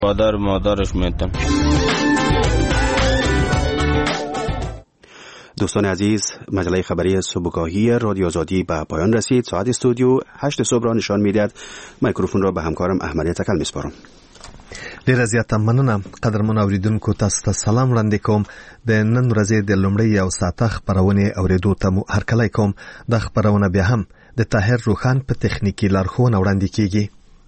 مادرش میتن. دوستان عزیز، مجله خبری صبحگاهی رادیو آزادی به پایان رسید. ساعت استودیو 8 صبح را نشان میدهد. میکروفون را به همکارم احمد تکل میسپارم. ډیره زیاته مننه. قدرمن اوریدونکو، تاسو ته سلام وړاندې کوم. د نن ورځې د لومړۍ یو ساعته خبرونه اوریدو ته مو هرکلی کوم. د خبرونه بیا هم د طاهر روخان په تخنیکی لارښوونه وړاندې کیږي.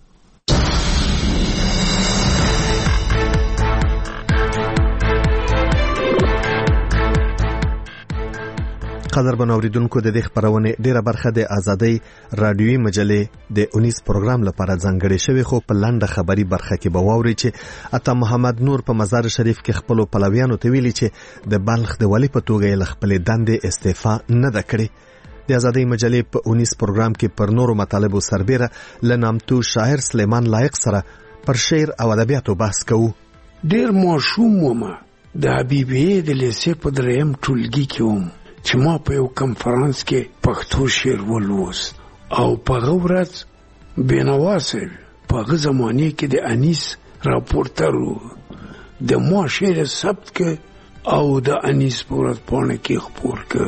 قدرمن اوریدونکو، د دې خبرونه ډیره برخه د ازادۍ رادیوي مجلې د 19 پروګرام لپاره ځانګړې شوی، خو په لنډه خبري برخه کې به واوري چې عطا محمد نور په مزار شریف کې خپل پلویانو ته ویلي چې د بلخ د ولی په توګه یې خپل دندې استعفا نه ده کړې. د ازادۍ مجلې په 19 پروګرام کې پر نورو مطالبو سربېره له نامتو شاعر سلیمان لایق سره پر شعر او ادبیاتو بحث کوو. ډیر ماشوم ومه د حبیبیه د لیسې په دریم ټولګي کې وم چې ما په یو کنفرانس کې پښتو شعر ولوست او په هغه ورځ بینوا صاحب په هغه زمانه کې د انیس راپورټر د ما شعر ثبت کړ او د انیس په ورځپاڼه کې خپور کړ.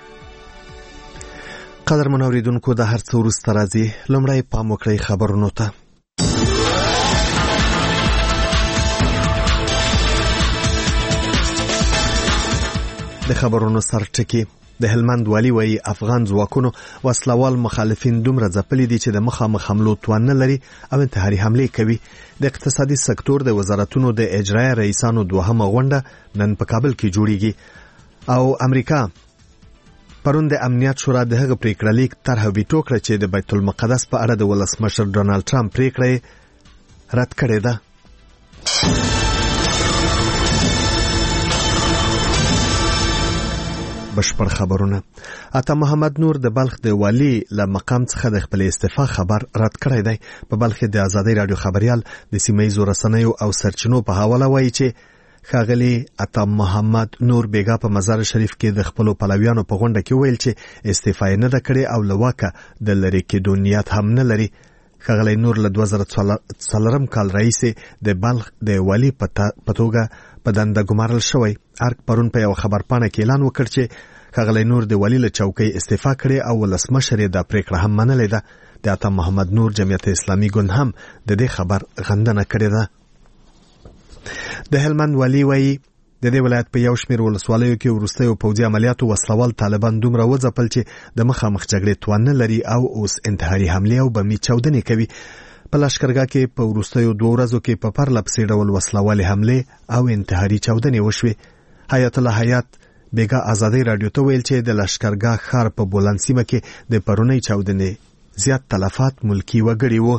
قدرمن اوریدونکو، د هر څه وروسته راځي. لومړی پام وکړئ خبرونو ته. د خبرونو سرټکی. د هلمند والی وایي افغان ځواکونو وسلوال مخالفین دومره ځپلي دي چې د مخامخ حملو توان نه لري او انتحاري حملې کوي. د اقتصادي سکتور د وزارتونو د اجرایه رئیسانو دوهمه غونډه نن په کابل کې جوړیږي او امریکا پرون د امنیت شورا د هغه پریکړه لیک طرح ویټو کړ چې د بیت المقدس په اړه د ولسمشر ډونالد ټرمپ پریکړه رد کړې ده. بشپړ خبرونه. عطا محمد نور د بلخ د والی له مقام څخه د خپل استعفا خبر رد کړی دی. په بلخ د ازادۍ رادیو خبريال د سیمه‌یزو رسنیو او سرچینو په حواله وایي چې ښاغلي عطا محمد نور بیګا په مزار شریف کې د خپل پلویانو په غونډه کې ویل چې استعفا نه ده کړې او لواکه د لری کېدو نیت هم نه لري. ښاغلي نور له 2004 کال راهیسې د بلخ د والی په توګه په دنده ګمارل شوی. ارګ پرون په یو خبرپاڼه کې اعلان وکړ چې ښاغلی نور د والی له چوکۍ استعفا کړې او ولسمشر یې دا پریکړه هم منلې ده. د عطا محمد نور جمعیت اسلامي ګوند هم د دې خبر غندنه کړې ده. د هلمند والی وایي د دې ولایت په یو شمېر ولسوالیو کې وروستیو پوځي عملیاتو وسلوال طالبان دومره وځپل چې د مخامخ جګړې توان نه لري او اوس انتحاري حملې او بمي چاودنې کوي. په لښکرګاه کې په وروستیو 2 ورځو کې په پرله پسې ډول وسلوالې حملې او انتحاري چاودنې وشوې. حیات الله حیات بیګا ازادۍ رادیو ته ویل چې د لښکرګاه ښار په بولان سیمه کې د پرونی چاودنې زیاد تلفات ملکی وګړي وو.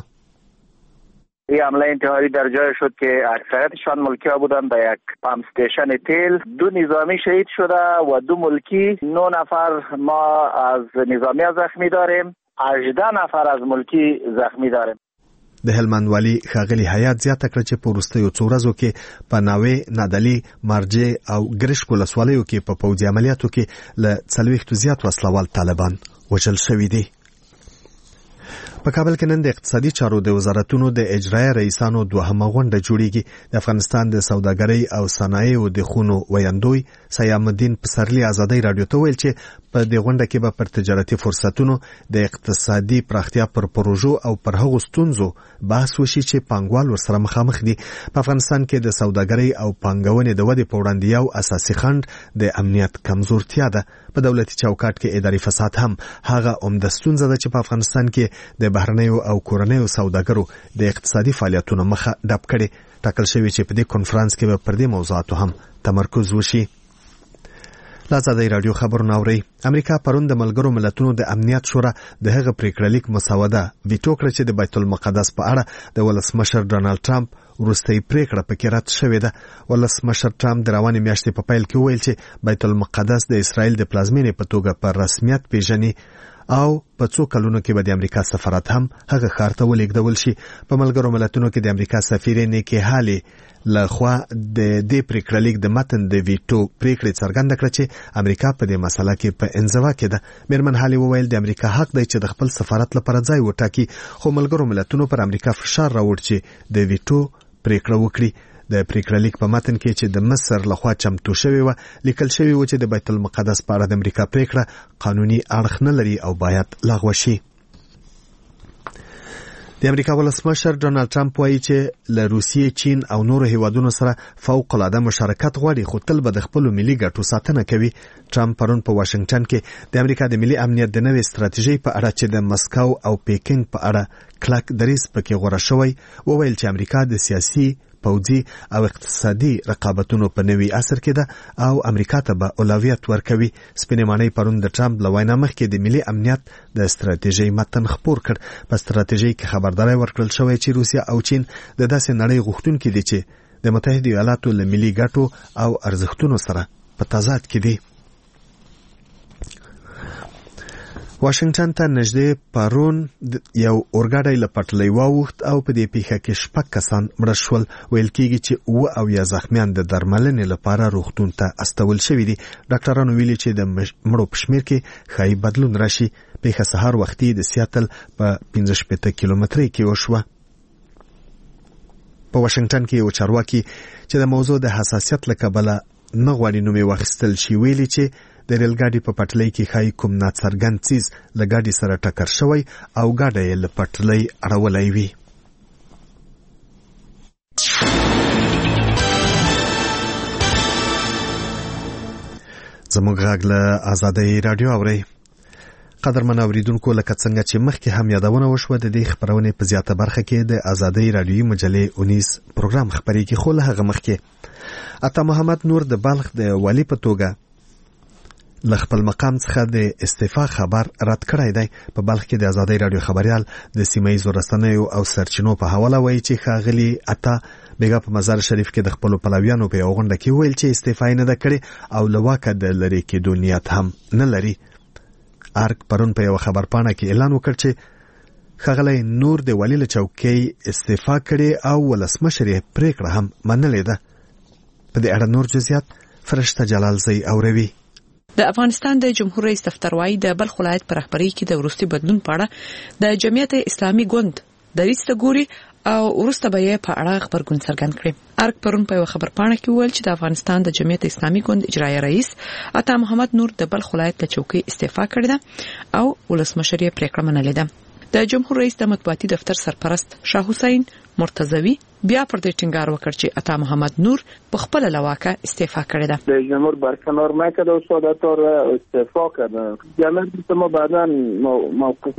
این حمله انتحاری در جای شد که اکثریتشان ملکی ها بودند. در یک پمپ استیشن تیل 2 نظامی شهید شده و 2 ملکی. 9 نفر ما از نظامی زخمی داریم، 18 نفر از ملکی زخمی داریم. د هلمند والی ښاغلي حیات زیاته کړه چې په وروستیو 2 ورځو کې په ناوې، نادلي، مارجې او ګرشک ولسوالیو کې په پوځي عملیاتو کې له 40 زیات وسلوال طالبان وژل شوي دي. په کابل کې نن د اقتصادي چارو د وزارتونو د اجرایه رئیسانو دوهمه غونډه جوړیږي. د افغانستان د سوداګرۍ او صنایعو د خونو ویاندوی سیام الدین پسرلی ازادۍ رادیو ته ویل چې په دې غونډه کې به پر تجارتي فرصتونو، د اقتصادي پراختیا پر پروژو او پر هغو ستونزو بحث وشي چې پانګوال ورسره مخامخ دي. په افغانستان کې د سوداګرۍ او پانګونې د ودې په وړاندې یو اساسي خنډ د امنیت کمزورتیا ده. په دولتي چوکاټ کې اداري فساد هم هغه عمده ستونزه ده چې په افغانستان کې د بهرنیو او کورنیو سوداګرو د اقتصادي فعالیتونو مخه ډپ کړي. ټاکل شوی چې په دې کنفرانس کې به پر دې موضوعاتو هم تمرکز وشي. ازادۍ رادیو خبرونه اوري. امریکا پرون د ملګرو ملتونو د امنیت شورا د هغه پریکړه لیک مسوده ویټو کړه چې د بیت المقدس په اړه د ولسمشر ډونالد ټرمپ وروستۍ پریکړه پکې رد شوې ده. ولسمشر ټرمپ د روانې میاشتې په پیل کې ویل چې بیت المقدس د اسرائیل د پلازمینې په توګه په رسمیت پیژني او په 2 کلونو کې به د امریکا سفارت هم هغه ښار ته ولېږدول شي. په ملګرو ملتونو کې د امریکا سفیر نیکی هالي لخوا د دې پریکړه لیک د متن د ویټو پریکړې څرګنده کړه چې امریکا په دې مسله کې په انزوا کې ده. میرمن هالي وویل د امریکا حق دی چې د خپل سفارت لپاره ځای وټاکي، خو ملګرو ملتونو پر امریکا فشار راوړ چې د ویټو پریکړه وکړي. د پریکړه لیک په متن کې چې د مصر لخوا چمتو شوی و لیکل شوی و چې د بیت المقدس په اړه د امریکا پریکړه قانوني اړخ نه لري او باید لغوه شي. د امریکا ولسمشر ډونالد ټرمپ وایي چې له روسیې، چین او نورو هیوادونو سره فوق العاده مشارکت غواړي، خو تل به د خپل ملي ګټو ساتنه کوي. ټرمپ پرون په واشنگټن کې د امریکا د ملي امنیت د نوې ستراتیژۍ په اړه چې د مسکو او پیکینګ په اړه کلک دریځ پکې غوره شوی وویل چې امریکا د سیاسي، پوځي او اقتصادي رقابتونو په نوي عصر کې ده او امریکا ته به اولویت ورکوي. سپینې ماڼۍ پرون د ټرمپ له وینا مخکې د ملي امنیت د ستراتیژۍ متن خپور کړ. په ستراتیژۍ کې خبرداری ورکړل شوی چې روسیا او چین د داسې نړۍ غوښتونکي دي چې د متحده ایالاتو له ملي ګټو او ارزښتونو سره په تضاد کې دي. واشنگټن ته نږدې پرون یو اورګاډی له پټلۍ واوښت او په دې پیښه کې 6 کسان مړه شول. ویل کېږي چې 7 او یا زخمیان د درملنې لپاره روغتون ته استول شوي دي. ډاکټرانو ویلي چې د مړو په شمېر کې ښایي بدلون راشي. پیښه سهار وختي د سیاتل په 15 کیلومترۍ کې وشوه. په واشنگټن کې یو چارواکي چې د موضوع د حساسیت له کبله نه غواړي نوم یې واخیستل شي ویلي چې د ریل ګاډي په پټلۍ کې ښایي کوم ناڅرګند څیز له ګاډي سره ټکر شوی او ګاډی یې له پټلۍ اړولی وي. زموږ غږ له آزادۍ راډیو اورئ. قدرمن اوریدونکو، لکه څنګه چې مخکې هم یادونه وشوه، د دې خبرونې په زیاته برخه کې د آزادۍ راډیوي مجلې 19 پروګرام خبرېږي. خو له هغه مخکې عطا محمد نور د بلخ د والي په توګه له خپل مقام څخه د استعفا خبر رد کړی دی. په بلخ کې د آزادۍ راډیو خبريال د سیمه‌ییزو رسنیو او سرچینو په حواله وایي چې ښاغلي عطا بیګا په مزار شریف کې د خپل پلویانو په یو غونډه کې ویل چې استعفا نه ده کړې او له واکه د لرې کېدو نیت هم نه لري. ارګ پرون په یو خبرپاڼه کې اعلان وکړ چې ښاغلی نور د والي له چوکۍ استعفا کړې او ولسمشر یې پریکړه هم منلې ده. په دې اړه نور جزئیات فرشته جلال زئی اوروي. د افغانستان د جمهور رئیس دفتر وايي د بلخ ولایت پر رهبری کې د وروستي بدلون په اړه د جمعیت اسلامي ګوند دریځ ته ګوري او وروسته به یې په اړه خبرګون څرګند کړي. ارګ پرون په یو خبرپاڼه کې ویل چې د افغانستان د جمعیت اسلامي ګوند اجرایي رئیس عطا محمد نور د بلخ ولایت له چوکۍ استعفا کړې ده او ولسمشر یې پریکړه منلې ده. د جمهور رئیس د مطبوعاتي دفتر سرپرست شاه حسین مرتضوی بیا پر دې ټینګار وکړ چې عطا محمد نور په خپل لواکه استعفا کړې ده. رئیس جمهور برکنار نکرد و سادتار استعفا کرد. جمعیت ما بعداً موقف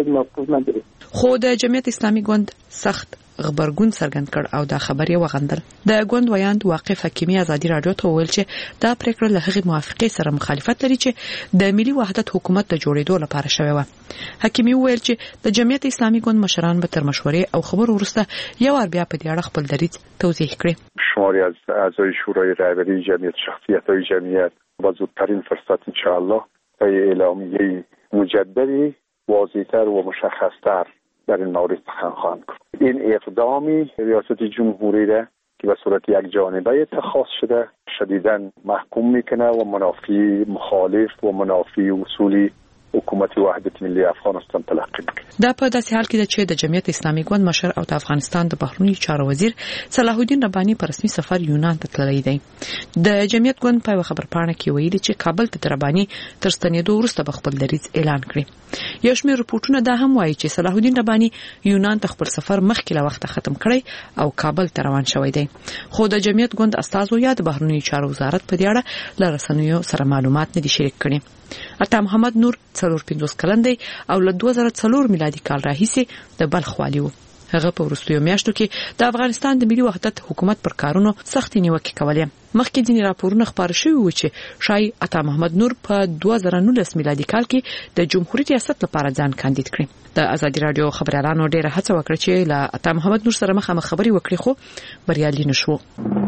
نگرفت. خو د جمعیت اسلامي ګوند سخت خبرګون څرګند کړ او دا خبرې وغندل. د ګوند ویاند واقف حکیمي ازادي راډیو ته ویل چې دا پریکړه له هغې موافقې سره مخالفت لري چې د ملي وحدت حکومت د جوړېدو لپاره شوی و. حکیمي ویل چې د جمعیت اسلامي ګوند مشران به تر مشورې او خبرو وروسته یو ور بیا په دې اړه خپل دریځ توضیح کړي. شماری از اعضای شورای رهبری جمعیت، شخصیت‌های جمعیت با زودترین فرصت ان شاء الله پای اعلامیه مجددی واضح‌تر و مشخص‌تر در این مورد سخن خواهند کرد. این اقدامی ریاست جمهوری را که به صورت یک جانبه اتخاذ شده شدیداً محکوم میکنه و منافی مخالف و منافی اصول حکومت وحدت ملی افغانستان تلقی میکنه. دا په داسې حال کې ده چې د جمعیت اسلامي ګوند مشر او د افغانستان د بهرنیو چارو وزیر صلاح الدین رباني په رسمي سفر یونان ته تللی دی. د جمعیت ګوند په خبرپاڼه کې ویلي چې کابل ته رباني تر ستنېدو وروسته به خپل دریځ اعلان کړي. یو شمېر رپورټونه دا هم وایي چې صلاح الدین رباني یونان ته خپل سفر مخکې له وخته ختم کړی او کابل ته روان شوی دی. خو د جمعیت ګوند استازو یا د بهرنیو چارو وزارت په دې اړه له رسنیو سره معلومات نه دي شریک کړي. عطا محمد نور 45 کلن دی او له 2004 میلادي کال راهیسې د بلخ والي و. هغه په وروستیو میاشتو کې د افغانستان د ملي وحدت حکومت پر کارونو سختې نیوکې کولې. مخکې ځینې راپورونه خپاره شوي و چې شای عطا محمد نور په 2019 میلادي کال کې د جمهوریت ریاست لپاره ځان کاندید کړي. د آزادي راډیو خبريالانو ډېره هڅه وکړه چې له عطا محمد نور سره مخامخ خبري وکړي خو بریالي نشو.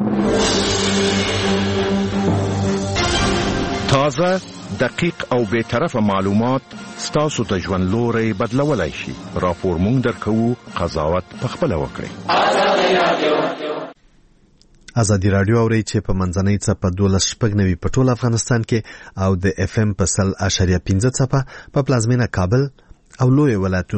تازه، دقیق او به طرفه معلومات ستاسو د ژوند لوري بدلولای شي. راپور مونږ درکو، قضاوت پخپله وکړئ. آزادي راډیو اوري چې په منځنۍ څپه 12.9 په ټول افغانستان کې او د اف ام په 100.15 څپه په پلازمینه کابل او لوی ولایتونو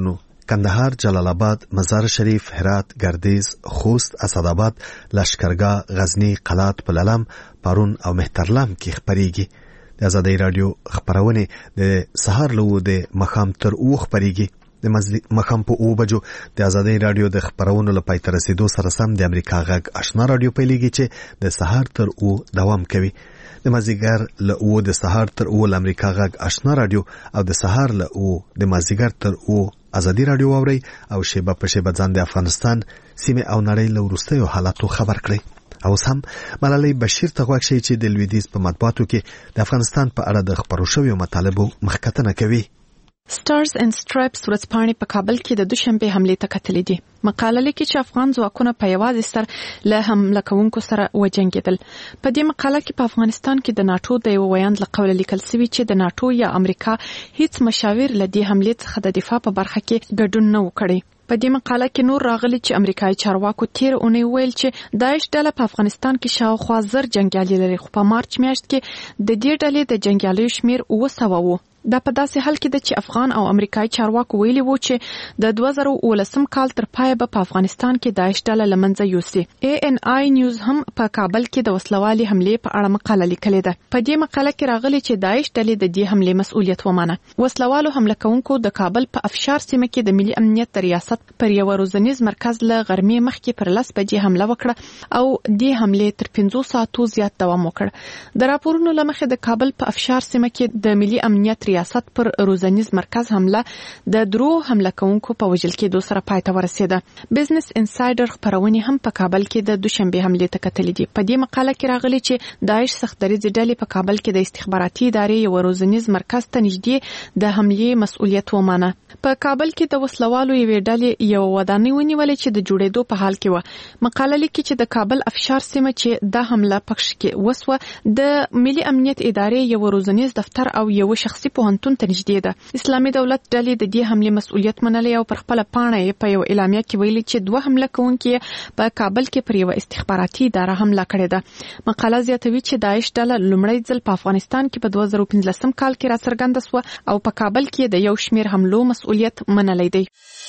کندهار، جلال آباد، مزار شریف، هرات، گردیز، خوست، اسدآباد، لشکرګاه، غزنی، قلات، پللم، پارون او مهترلام کې خبريږي. د آزادۍ رادیو خبرونه د سهار له د مخام تر او خبريږي. د مخام په 9 بجو د آزادۍ رادیو د خبرونو لپاره تر رسیدو سره سم د امریکا غږ آشنا رادیو پیلېږي چې د سهار تر او دوام کوي. د مازیګر له او د سهار تر او د امریکا غږ آشنا رادیو او د سهار له او د مازیګر تر او آزادۍ رادیو اوري او شیبه په شیبه ځان د افغانستان سیمه او نړۍ له وروستیو حالاتو خبر کړي. او هم ملالۍ بشیر ته غواړي چې د لویدیز په مطبوعاتو کې د افغانستان په اړه د خبرو شویو مطالبو مخکتنه کوي. سټارز اینڈ سټرایپس ورځپاڼې په کابل کې د دوشنبه حمله ته کتلې دي. مقاله لیکي چې افغان ځواکونه په یوازې سر له حمله کوونکو سره وجنګېدل. په دې مقاله کې په افغانستان کې د ناتو د یو ویاند له قوله لیکل شوی چې د ناتو یا امریکا هیڅ مشاور له دې حملې څخه د دفاع په برخه کې ګډون نه وکړي. په دې مقاله کې نور راغلي چې امریکایي چارواکو تیر اونۍ ویل چې داعش ډله په افغانستان کې شاوخوا 1000 جنگیالي لري، خو په مارچ میاشت کې د دې ډلې د جنگیالیو شمیر 900 و. دا په داسې حال کې ده چې افغان او امریکایي چارواکو ویلي وو چې د 2019 کال تر پایه به په افغانستان کې داعش ډله له منځه یوسي. ANI نیوز هم په کابل کې د وسلوالي حملې په اړه مقاله لیکلې ده. په دې مقاله کې راغلي چې داعش ډلې د دې حملې مسؤلیت ومانه. وسلوالو حمله کوونکو د کابل په افشار سیمه کې د ملي امنیت ریاست پر یو روزنیز مرکز له غرمې مخکې پر 10 بجې حمله وکړه او دې حملې تر 500 ساعتو زیات دوام وکړ. د راپورونو لمخې د کابل په افشار سیمه کې د ملي امنیت ریاست پر روزنیز مرکز حمله د درو حمله کوونکو په وژل کېدو سره پای ته ورسېده. بزنس انسایډر خبرونه هم په کابل کې د دوشنبه حمله ته کتلې دي. په دې مقاله کې راغلي چې داعش سختدریځ ډلې په کابل کې د استخباراتي ادارې یو روزنیز مرکز ته نږدې د حملې مسؤلیت ومانه. په کابل کې د وسلوالو یوې ډلې یو ودانۍ ونیولې چې د جوړېدو په حال کې و. مقاله لیکي چې د کابل افشار سیمه چې د حمله پکښ کې وسوه د ملي امنیت ادارې یو روزنیز دفتر او یو شخصي پوهنتون ته نږدې ده. اسلامي دولت ډلې د دې حملې مسؤلیت منلې او پر خپل پاڼه په یو اعلامیه کې ویلي چې 2 حمله کوونکي په کابل کې پر یو استخباراتي اداره حمله کړې ده. مقاله زیاتوي چې داعش ډله لومړی ځل په افغانستان کې په 2015 کال کې راڅرګنده شوه او په کابل کې د یو شمېر حملو مسؤلیت منلی دی.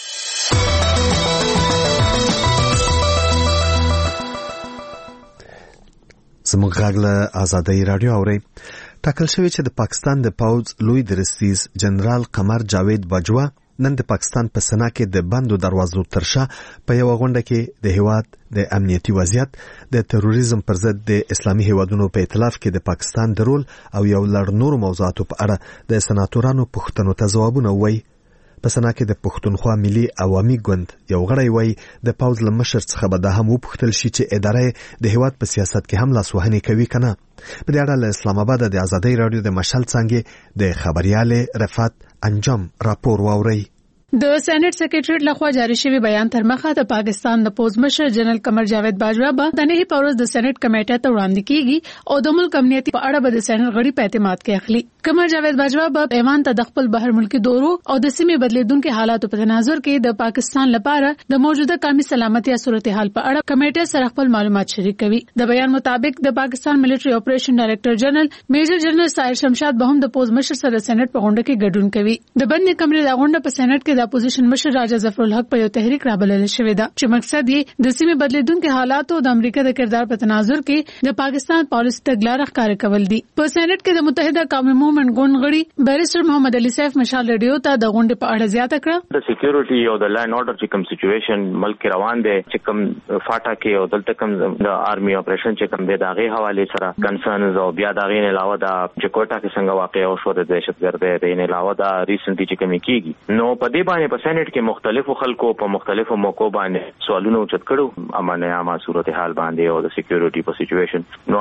زموږ غږ له آزادۍ رادیو اوري. ټاکل شوی چې د پاکستان د پوځ لوی درستیز جنرال قمر جاوید باجوا نن د پاکستان په سنا کې د بندو دروازو ترشا په یو غونډه کې د هیواد د امنیتي وضعیت، د تروریزم پر ضد د اسلامي هیوادونو په ائتلاف کې د پاکستان د رول او یو لړ نور موضوعاتو په اړه د سناتورانو پوښتنو ته ځوابونه وایي. په سنا کې د پښتونخوا ملي عوامي ګوند یو غړی وایي د پوځ له مشر څخه به دا هم وپوښتل شي چې اداره د هیواد په سیاست کې هم لاسوهنې کوي کنه. په دې اړه له اسلام آباد د آزادۍ رادیو د مشال څنګه د خبريال رفعت انجام راپور واوري. د سېنات سکریټریټ لخوا جاری شوی بیان تر مخه د پاکستان د پوز مشر جنرال قمر جاوید باجوا به د نه پورز د سېنات کمیټه ته وړاندې کیږي او د ملک امنیتي په اړه به د سېنات غړي په اعتماد کې اخلي. قمر جاوید باجوا به ایوان ته د خپل بهر ملکی دورو او د سیمې بدلیدونکو حالاتو په تناظر کې د پاکستان لپاره د موجوده قومي سلامتي صورتحال په اړه کمیټه سره خپل معلومات شریک کوي. د بیان مطابق د پاکستان ملټری اپریشن ډایریکټر جنرال میجر جنرال ساحر شمشاد به هم د پوز مشر سره سېنات په غونډه کې ګډون کوي. د بند کمرې د غونډه په سېنات کې د اپوزیشن مشر راجا ظفر الحق په یو تحریک رابلل شوې ده چې مقصد یې د سیمې بدلیدونکو حالاتو د امریکا د کردار په تناظر کې د پاکستان پالیسي تګلارې ښکار کول دي. په سېنات کې د متحده قومي موومېنټ ګوند غړي بیرسټر محمد علي سیف مشال ریډیو ته د غونډې په اړه زیاته کړه. د سکیورټي او د لاین اورډر چې کوم سچويشن ملک روان دي چې کوم فاټا کې او دلته کوم د آرمي اپریشن چې کوم د داغه حواله سره کنسرنز او بیا داغه نه علاوه د چکوټا کې څنګه واقع او شو د دهشتګردۍ د نه علاوه د ریسنټلی چې کوم کیږي نو په دې باندې په سېنات کې مختلفو خلکو په مختلفو موقعو باندې سوالونه اوچت کړو امانه عامه صورتحال باندې او د سکیورټي په سچويشن نو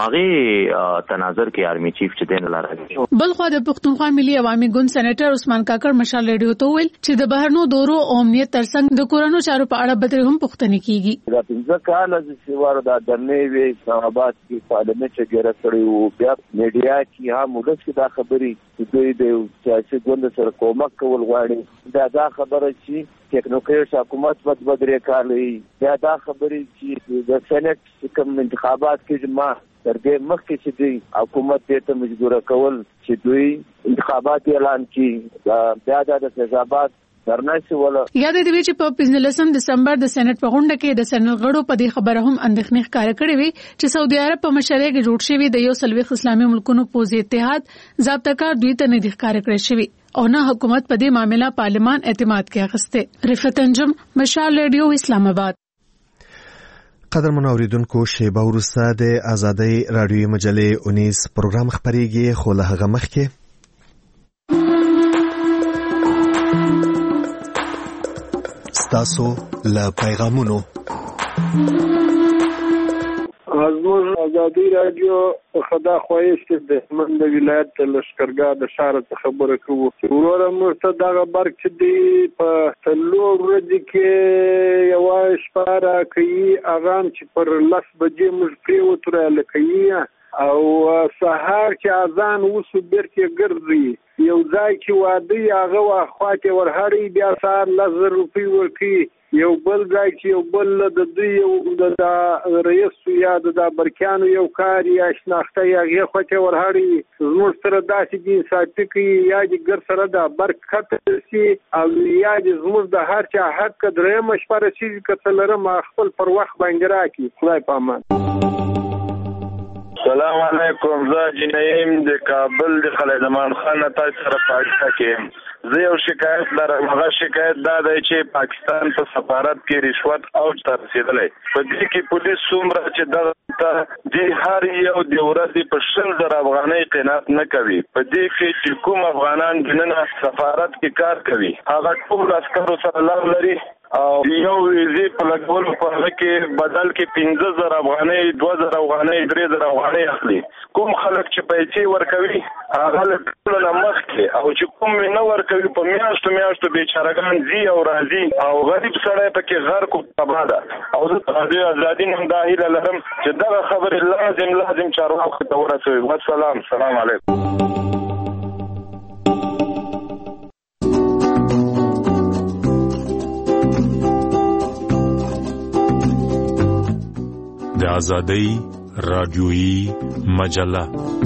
هغه تناظر کې آرمي چیف چې دین لاره. بل خو د پښتونخوا ملي عوامي ګوند سېنیټر عثمان کاکړ مشال ریډیو ته ویل چې د بهرنو دورو او امنیت ترڅنګ د کورونو چارو په اړه بدر هم پوښتنه کیږي. دا پنځه کال چې سیوار د درنې وی اسلام آباد کې پارلمان چې ګره کړی وو بیا میډیا کې هم موږ دا خبرې چې دوی د سیاسي ګوند سره کومک کول غواړي دا خبره چې ټیکنوکریټ حکومت بدرې کالی دا خبرې چې د سېنات کوم انتخابات کې ما تر دې مخکې چې دوی حکومت ته مجبور کول چې دوی انتخابات اعلان کړي دا د تضاد درناسي ولا یاد دی چې په 15 دسمبر د سېنات په غونډه کې د سېنات غړو په دې خبره هم اندېښنې ښکار کړې وي چې سعودي عرب په مشرۍ کې جوړ شوی د یو سلويخ اسلامي ملکونو پوځي اتحاد ضابطه‌کار دوی ته نه ښکار کړی شوی او نه حکومت په دې معاملې پارلمان اعتماد کې اخسته. رفعت انجم، مشال ریډیو، اسلام آباد. قدرمن اوریدونکو، شیبه وروسته د آزادۍ رادیوي مجلې 19 پروګرام خبريږي، خو له هغه مخکې ستاسو له پیغامونو زموږ آزادۍ رادیو خدا خوایست د هلمند ولایت لشکرګاه د ښار څخه خبره کوو. وروره موږ ته دغه برق چې دی په څلور ورځې کې یوه شپه راکوي، هغه هم چې پر 10 بجې موږ پرېوتو رالکوي او سهار چې اذان وسو بیرته ګرځي، یو ځای چې واده هغه واخواته ورهړي بیا سهار 10,000 روپۍ ورکوي، یو بل ځای چې یو بل د دوی د رئیس یا د برکیانو یو کار یا شناخته یا هغې خواته ورهړي. زموږ سره داسې دي انصافي کوي، یا دې ګر سره د برق ختم شي او یا دې زموږ د هر چا حق درېیمه شپه رسېږي که څه لرم خپل پر وخت باندې راکړي. خدای په امان. سلام علیکم، زه جنیم د کابل د خلیدمان خان تاسو سره پاتې کېم. زه یو شکایت لرم. هغه شکایت دا دی چې پاکستان په سفارت کې رشوت اوج ته رسېدلی. په دې کې پولیس څومره چې دغه د هر یو د ورځې په 100,000 افغانۍ قناعت نه کوي. په دې کې چې کوم افغانان دننه سفارت کې کار کوي هغه ټول عسکرو سره لار لري او یو ویزې په لګولو په هغه کې بدل کې 15,000 افغانۍ، 2,000 افغانۍ، 3,000 افغانۍ اخلي. کوم خلک چې پیسې ورکوي هغه له ټولو نه مخکې او چې کوم نه ورکوي په میاشتو بیچارهګان ځي او راځي او غریب سړی پکې غرق او تباه ده. او زه د ازادي نن دا هیله لرم چې دغه خبرې لازم چارواکو ته ورسوي. والسلام، سلام علیکم. د آزادۍ رادیویی مجله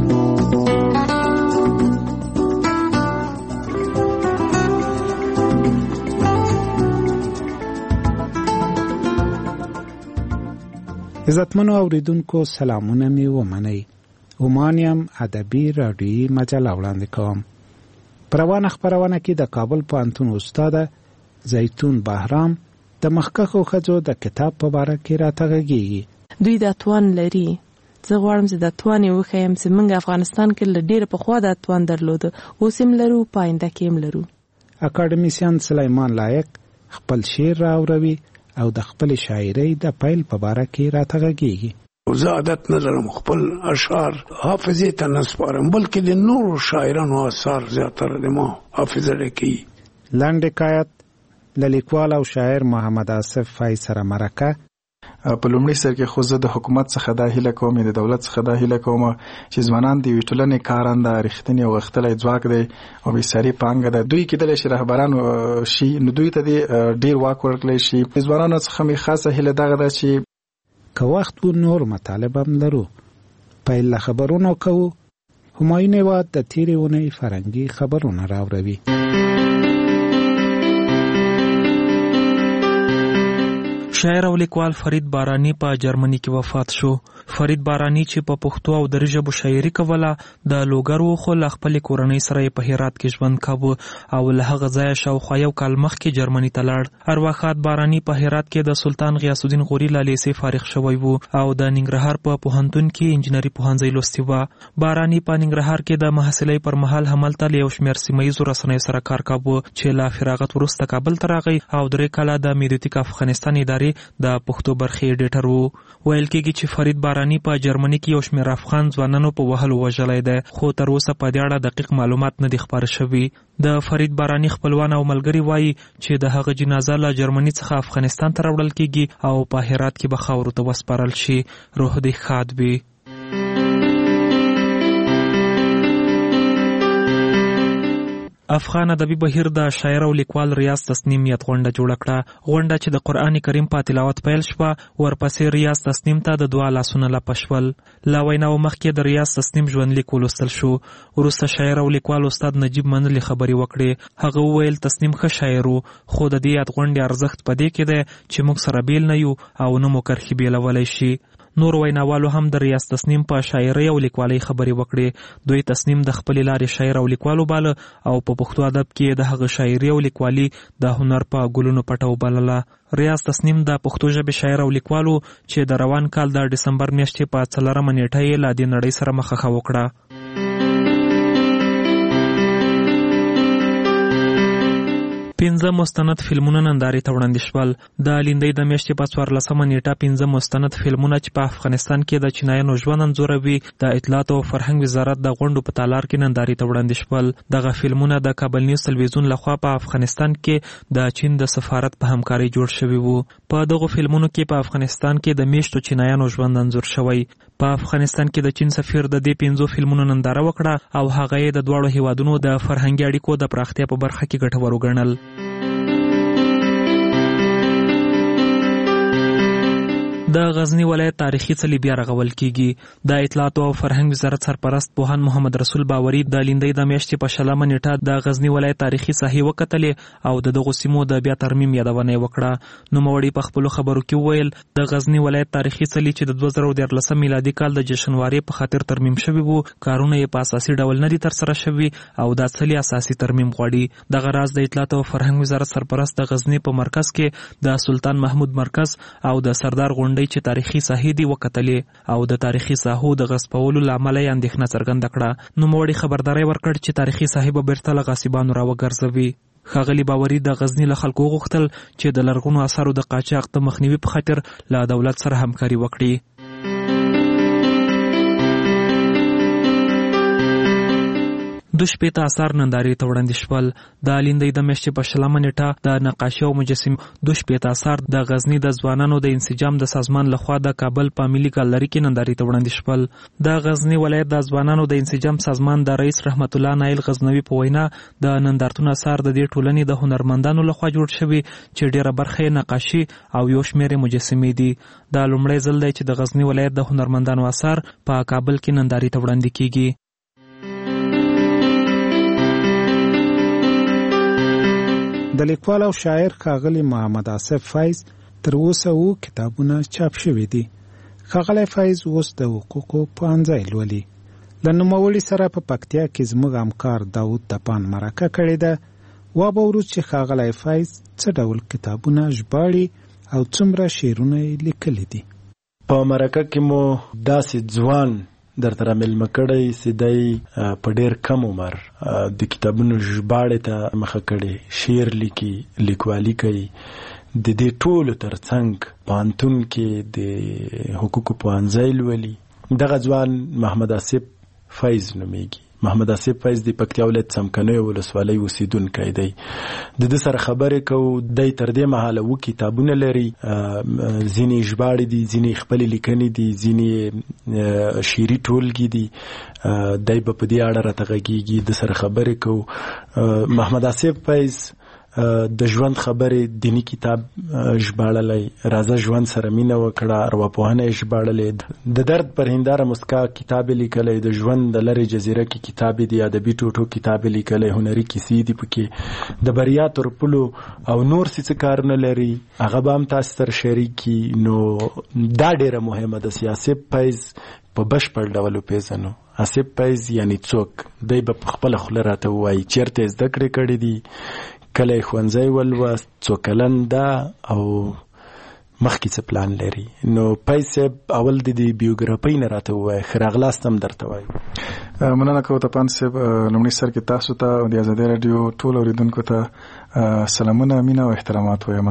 عزتمنو اوریدونکو، سلامونه می ومنئ. عمانیم ادبي رادیویی مجله وړاندې کوم. پروانه خبرونه کې د کابل پوهنتون استاد زیتون بهرام د مخکښو ښځو د کتاب په باره کې راته غږیږي. دوی د توان لري. زه غواړم چې د توان یې وښیم چې موږ افغانستان کې له ډېره پخوا د توان درلوده، اوس هم لرو، په آینده کې هم لرو. اکاډمیسیان سلیمان لایق خپل شعر راوروي او د خپل شاعرۍ د پیل په باره کې راته غږیږي. زه عادت نه لرم خپل اشعار حافظې ته نه سپارم، بلکې د نورو شاعرانو اثار زیاتره د ما حافظه لیکي. لنډ حکایت له لیکوال او شاعر محمد آصف فای سره مرکه. په لومړي سر کې خو زه د حکومت څخه دا هیله کوم، د دولت څخه دا هیله کوم چې ځوانان د یوې ټولنې کارنده، رښتینی او غښتلی ځواک دی او بېساري پانګه ده. دوی کېدلی شي رهبران شي، نو دوی ته ډېر واک ورکړلی شي. ځوانانو څخه مې خاصه هیله دغه ده چې که وخت و نور مطالب هم لرو. پیل له خبرونو کوو. همایون هیواد د تېرې اونۍ فرهنګي خبرونه راوروي. شاعر او لیکوال فرید بارانی په جرمني کې وفات شو. فرید بارانی چې په پښتو او دري ژبو شاعري کوله، د لوګرو خو له خپل کورنۍ سره په هرات کې ژوند کاوه او له هغه ځایه شاوخوا یو کال مخکې جرمني ته لاړ. ارواښاد بارانی په هرات کې د سلطان غیاث الدین غوري له لیسې فارغ شوی و او د ننګرهار په پوهنتون کې انجنیري پوهنځی لوستی و. بارانی په ننګرهار کې د محصلۍ پر مهال هملته له یو شمېر سیمهییزو رسنیو سره کار کاوه چې له فراغت وروسته کابل ته راغی او 3 کاله د میډیټیک افغانستان ادارې د پښتو برخې ایډیټر وو. ویل کېږي چې فرید بارانی په جرمني کې یو شمېر افغان ځوانانو په وهلو وژلی دی، خو تر اوسه په دې اړه دقیق معلومات نه دي خپاره شوي. د فرید بارانی خپلوان او ملګري وایي چې د هغه جنازه له جرمني څخه افغانستان ته راوړل کېږي او په هرات کې به خاورو ته وسپارل شي. روح دې ښاد وي. افغان ادبي بهیر د شاعر او لیکوال ریاض تسنیم یاد غونډه جوړه کړه. غونډه چې د قرآن کریم په تلاوت پیل شوه، ورپسې ریاض تسنیم ته د دعا لاسونه لپشول. لا ویناو مخکې د ریاض تسنیم ژوندلیک ولوستل شو. وروسته شاعر او لیکوال استاد نجیب منلی خبرې وکړې. هغه وویل تسنیم ښه شاعر و، خو د دې یاد غونډې ارزښت په دې کې دی چې موږ سره بیل نه یو او نه مو کرښې بیلولی شي. نور ویناوالو هم د ریاض تسنیم په شاعرۍ او لیکوالۍ خبرې وکړې. دوی تسنیم د خپلې لارې شاعر او لیکوالو باله او په پښتو ادب کې د هغه شاعري او لیکوالي د هنر په ګلونو پټو بلله. ریاض تسنیم د پښتو ژبې شاعر او لیکوالو چې د روان کال د ډسمبر میاشتې په 4 نیټه یې له دې نړۍ سره مخه وکړه. 15 مستند فلمونه نندارې ته وړاندې شول. د لیندۍ د میاشتې په 14 نیټه 15 مستند فلمونه چې په افغانستان کې د چینایانو ژوند انځوروي د اطلاعات او فرهنګ وزارت د غونډو په تالار کې نندارې ته وړاندې شول. دغه فلمونه د کابل نیوز تلویزیون لخوا په افغانستان کې د چین د سفارت په همکارۍ جوړ شوي وو. په دغه فلمونو کې په افغانستان کې د میشتو چینایانو ژوند انځور شوی. په افغانستان کې د چین سفیر د دې 15 فلمونو ننداره وکړه او هغه یې د دواړو هیوادونو د فرهنګي اړیکو د پراختیا په برخه کې ګټور وګڼل. د غزنی ولایت تاریخي څلي بیا رغول کیږي. د اطلاعات او فرهنګ وزارت سرپرست پوهان محمد رسول باوري د لیندۍ د میاشتې په 16 نیټه د غزنی ولایت تاریخي ساحې وکتلې او دغه سیمو د بیا ترمیم یادونه وکړه. نوموړي په خپل خبرو کې وویل د غزنی ولایت تاریخي څلي چې د 2013 میلادي کال د جشنواري په خاطر ترمیم شوی وو، کارونه یې په اساسي ډول نه دي تر سره شوي او د څلي اساسي ترمیم غواړي. دغه راز د اطلاعات او فرهنګ وزارت سرپرست د غزنی په مرکز کې د سلطان محمود مرکز او د سردار غونډۍ چې تاریخي ساحې دی وکتلې او د تاریخي ساحو د غصبولو لامل یې اندېښنه څرګنده کړه. نوموړي خبرداری ورکړ چې تاریخي ساحې به بیرته له غاصبانو راوګرځوي. ښاغلي باوري د غزنی له خلکو وغوښتل چې د لرغونو اثارو د قاچاق د مخنیوي په خاطر له دولت سره همکاري وکړي. 2 اثار نندارې ته وړاندې شول. د لیندۍ د میاشتې په 16 نیټه د نقاشي او مجسمې 2 اثار د غزنی د ځوانانو د انسجام د سازمان لخوا د کابل په ملي ګالري کې نندارې ته وړاندې شول. د غزنی ولایت د ځوانانو د انسجام سازمان د رئیس رحمت الله نایل غزنوي په وینا د نندارتون اثار د دې ټولنې د هنرمندانو لخوا جوړ شوي چې ډیره برخه نقاشي او یو شمېر مجسمې دي. دا لومړی ځل دی چې د غزنی ولایت د هنرمندانو اثار په کابل کې نندارې ته وړاندې کیږي. د لیکوال او شاعر ښاغلي محمد آصف فیض تر اوسه کتابونه چاپ شوي دي. ښاغلی فیض اوس د حقوقو پوهنځی لولي. له نوموړي سره په پکتیا کې زموږ همکار داود دپان مرکه کړې ده. وابورو چې ښاغلی فیض څه ډول کتابونه ژباړي او څومره شعرونه یې لیکلي دي. په مرکه کې مو داسې ځوان درته مېلمه کړی چې دی په ډېر کم عمر د کتابونو ژباړې ته مخه کړې، شعر لیکي، لیکوالي کوي. د دې ټولو ترڅنګ پوهنتون کې د حقوقو پوهنځی لولي. دغه ځوان محمد آصف فیض نومیږي. محمد آصف فیض د پکتیا ولایت څمکنیو ولسوالۍ اوسیدونکی دی. د ده سره خبرې کوو. دی تر دې مهاله کتابونه لري، ځینې ژباړې دي، ځینې خپلې لیکنې دي، ځینې شعري ټولګې دي. دی به په دې اړه راته غږېږي، د سره خبرې کوو. محمد آصف فیض د ژوند خبرې دینی کتاب ژباړلی، راځه ژوند سره مینه وکړه ارواپوهنه یې ژباړلی، د درد پر هنداره مسکا کتاب یې لیکلی، د ژوند د لرې جزیره کې کتاب یې دی، ادبي ټوټو کتاب یې لیکلی، هنري کیسې دي پکې، د بریا تر پلو او نور څه کارونه لري، هغه به هم تاسو سره شریکي. نو دا ډېره مهمه ده چې آصف فیض په بشپړ ډول وپېژنو. آصف فیض یعنی څوک؟ دی به په خپله خوله راته ووایي چېرته یې زده کړې کړې دي، کله یې ښوونځی ولوست، څو کلن ده او مخکې څه پلان لري. نو فیض صاحب اول د دې بیوګرافۍ نه راته ووایه. ښه راغلاست هم درته وایو. مننه کوو تپان صاحب. لومړي سر کې تاسو ته او د ازادۍ راډیو ټولو اورېدونکو ته سلامونه، مینه او احترامات وایم.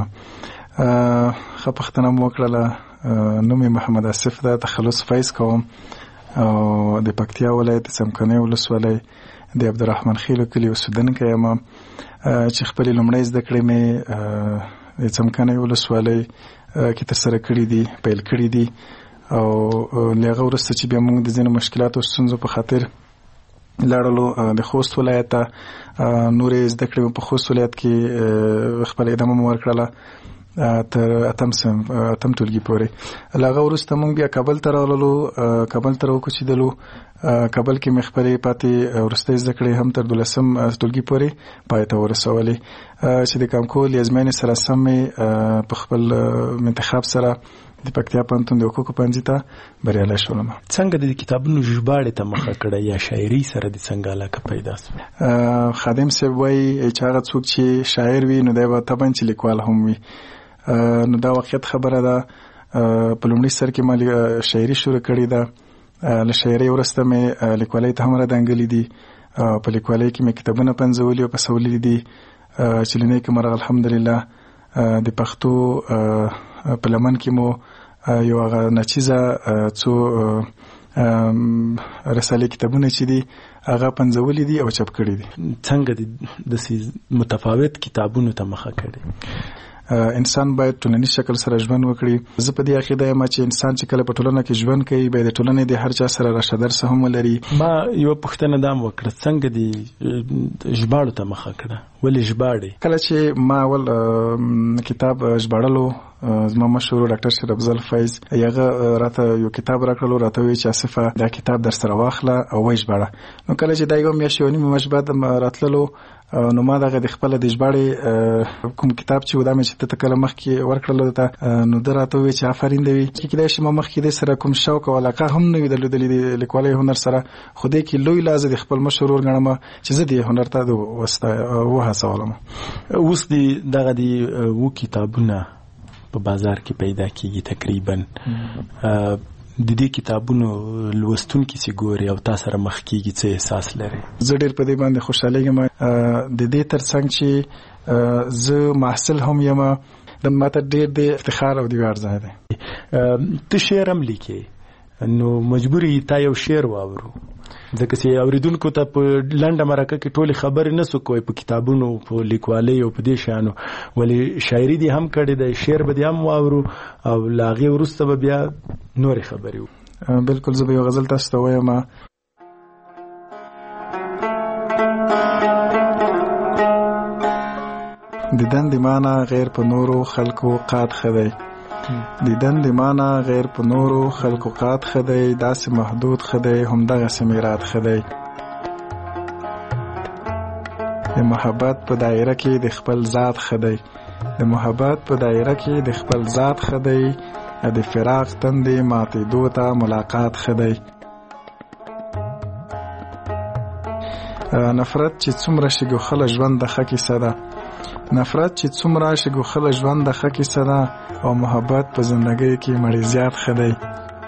ښه پوښتنه مو وکړله. نوم یې محمد آصف ده، تخلص فیض کوم او د پکتیا ولایت څمکنیو ولسوالۍ د عبدالرحمن خیلو کلي اوسېدونکی یم. چې خپلې لومړۍ زده کړې مې د څمکنیو ولسوالۍ کې ترسره کړي دي، پیل کړي دي. او له هغه وروسته چې بیا موږ د ځینو مشکلاتو ستونزو په خاطر لاړلو د خوست ولایت ته، نورې زده کړې په خوست ولایت کې خپل ادامه ورکړله تر اتم ټولګي پورې. له هغه وروسته موږ بیا کابل ته راغلو. کابل ته راوکوچېدلو. کابل کې مې خپلې پاتې وروستۍ زده کړې هم تر 12م ټولګي پورې پای ته ورسولې چې د کامکول ازموینې سره سم مې په خپل انتخاب سره د پکتیا پوهنتون د حقوقو پوهنځي ته بریالی شولم. څنګه د کتابونو ژباړې ته مخه کړه یا شاعري سره د څنګه علاقه پیدا شوه؟ خادم صاحب وایي چې هغه څوک چې شاعر وي نو دی به طبعا چې لیکوال هم وي. نو دا واقعیت خبره ده. په لومړي سر کې ما شاعري شروع کړې ده. له شاعرۍ وروسته مې لیکوالۍ ته هم راډنګلې دي. په لیکوالۍ کې مې کتابونه پنځولي او پسولي دي چې له نیکه مرغه الحمدلله د پښتو په لمن کې مو یو هغه نچیزه څو رسالې کتابونه چې دي هغه پنځولي دي او چاپ کړي دي. څنګه د متفاوت کتابونو ته مخه کړي؟ انسان باید ټولنیز شکل سره ژوند وکړي. زه په دې عقیده یم چې انسان چې کله په ټولنه کې ژوند کوي باید د ټولنې د هر چا سره راشه درسه هم ولري. ما یو پوښتنه دا وکړه څنګه د ژباړو ته مخه کړه؟ ولې ژباړې؟ کله چې ما اول کتاب ژباړلو زما مشهور ډاکټر شیر افضل فیض هغه راته یو کتاب راکړلو. راته وایي چې آصفه دا کتاب در سره واخله او وایي ژباړه. نو کله چې دا یو میاشت یو نیمه میاشت بعد راتللو نو ما دغه د خپل د ژباړې کوم کتاب چې ودا مې چې ته کله مخکې ورکړلو ته نو دا راته وایي چې آفرین دی چې کله چې ما مخکې د سره کوم شوق او علاقه هم نه وي درلودلې د لیکوالۍ هنر سره خو دې کې لوی لاز د خپل مشهور ورګڼم چې زه د هنر ته وهڅولم. اوس دغه د کتابونه په بازار کې پیدا کیږي تقریبا. د دې کتابونو لوستونکي چې ګوري او تاسو سره مخ کیږي څه احساس لري؟ زه ډېر په دې باندې خوشاله یم. د دې ترڅنګ چې زه محصل هم یم د ماته ډېر د افتخار او د ویاړ ځای دی. ته شعر هم لیکې نو مجبوري تا یو شعر واورو ځکه چې اوریدونکو ته په لنډه مرکه کې ټولې خبرې نسو کوی په کتابونو په لیکوالۍ او په دې شیانو ولې شاعري دې هم کړې ده شعر به دې هم واورو او له هغې وروسته به بیا نورې خبرې وو. بالکل زه به یو غزل تاسو ته وایم. د دندې معنی غیر په نورو خلکو قاد خدی دیدن د معنا غیر په نورو خلقو قات خدای داسې محدود خدای همدغه سمیرات خدای د محبت په دایره کې د خپل ذات خدای د محبت په دایره کې د خپل ذات خدای د فراق تندې ماتېدو ته ملاقات خدای نفرت چې څومره شګوخله ژوند د ښه کیسه ده نفرت چې څومره شګوخله ژوند د ښه کیسه ده او محبت په زندګۍ کې مړی زیات ښه دی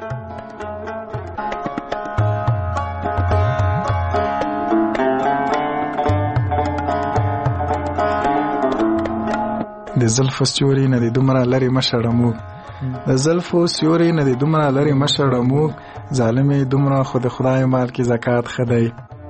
د زلفو سیوري نه دی دومره لرې مه شړه موږ د زلفو سیوري نه دی دومره لرې مه شړه موږ ظالمې دومره خو د خدای مال کې زکات ښه دی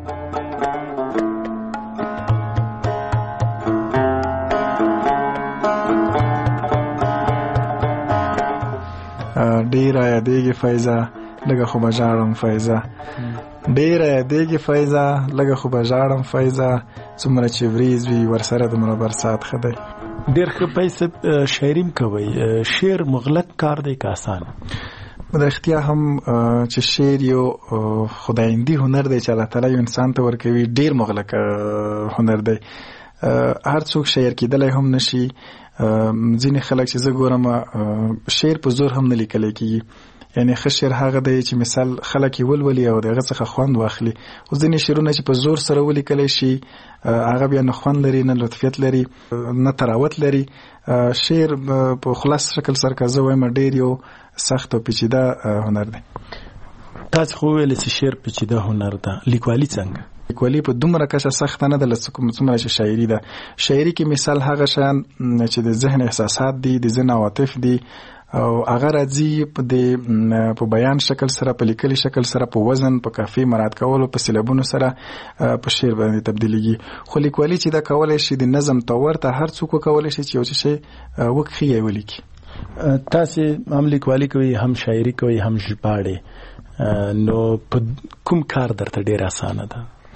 ډیره یادېږي فیضه لږه خو به ژاړم فیضه ډیره یادېږي فیضه لږه خو به ژاړم فیضه څومره چې وریځ وي ورسره دومره برسات ښه دی. ډېر ښه پیسې شاعري هم کوئ. شعر مغلق کار دی که آسان؟ د اختیا هم چې شعر یو خدایندي هنر دی چې الله تعالی یو انسان ته ورکوي ډېر مغلق هنر دی. هر څوک شاعر کېدلی هم نشي. ځینې خلک چې زه ګورم شعر په زور هم نه لیکلی کېږي یعنی ښه شعر هغه دی چې مثال خلک یې ولولي او د هغه څخه خوند واخلي. اوس ځینې شعرونه چې په زور سره ولیکلی شي هغه بیا نه خوند لري نه لطفیت لري نه تراوت لري. شعر په خلاص شکل سره که زه وایم ډېر یو سخت او پیچیده هنر دی. تاسو خو ویل چې شعر پیچیده هنر ده لیکوالي څنګه؟ لیکوالي په دومره کچه سخته نه ده لکه څومره چې شاعري ده. شاعري کې مثال هغه شیان چې د ذهن احساسات دي د ذهن عواطف دي او هغه راځي په بیان شکل سره په لیکلي شکل سره په وزن په کافي مراعات کولو په سیلابونو سره په شعر باندې تبدیلیږي. خو لیکوالي چې دا کولای شي د نظم تور ته هر څوک کولای شي چې یو شی وکړي یا ولیکي. تاسو هم لیکوالي کوي هم شاعري کوي هم ژباړې نو په کوم کار درته ډېر اسانه ده؟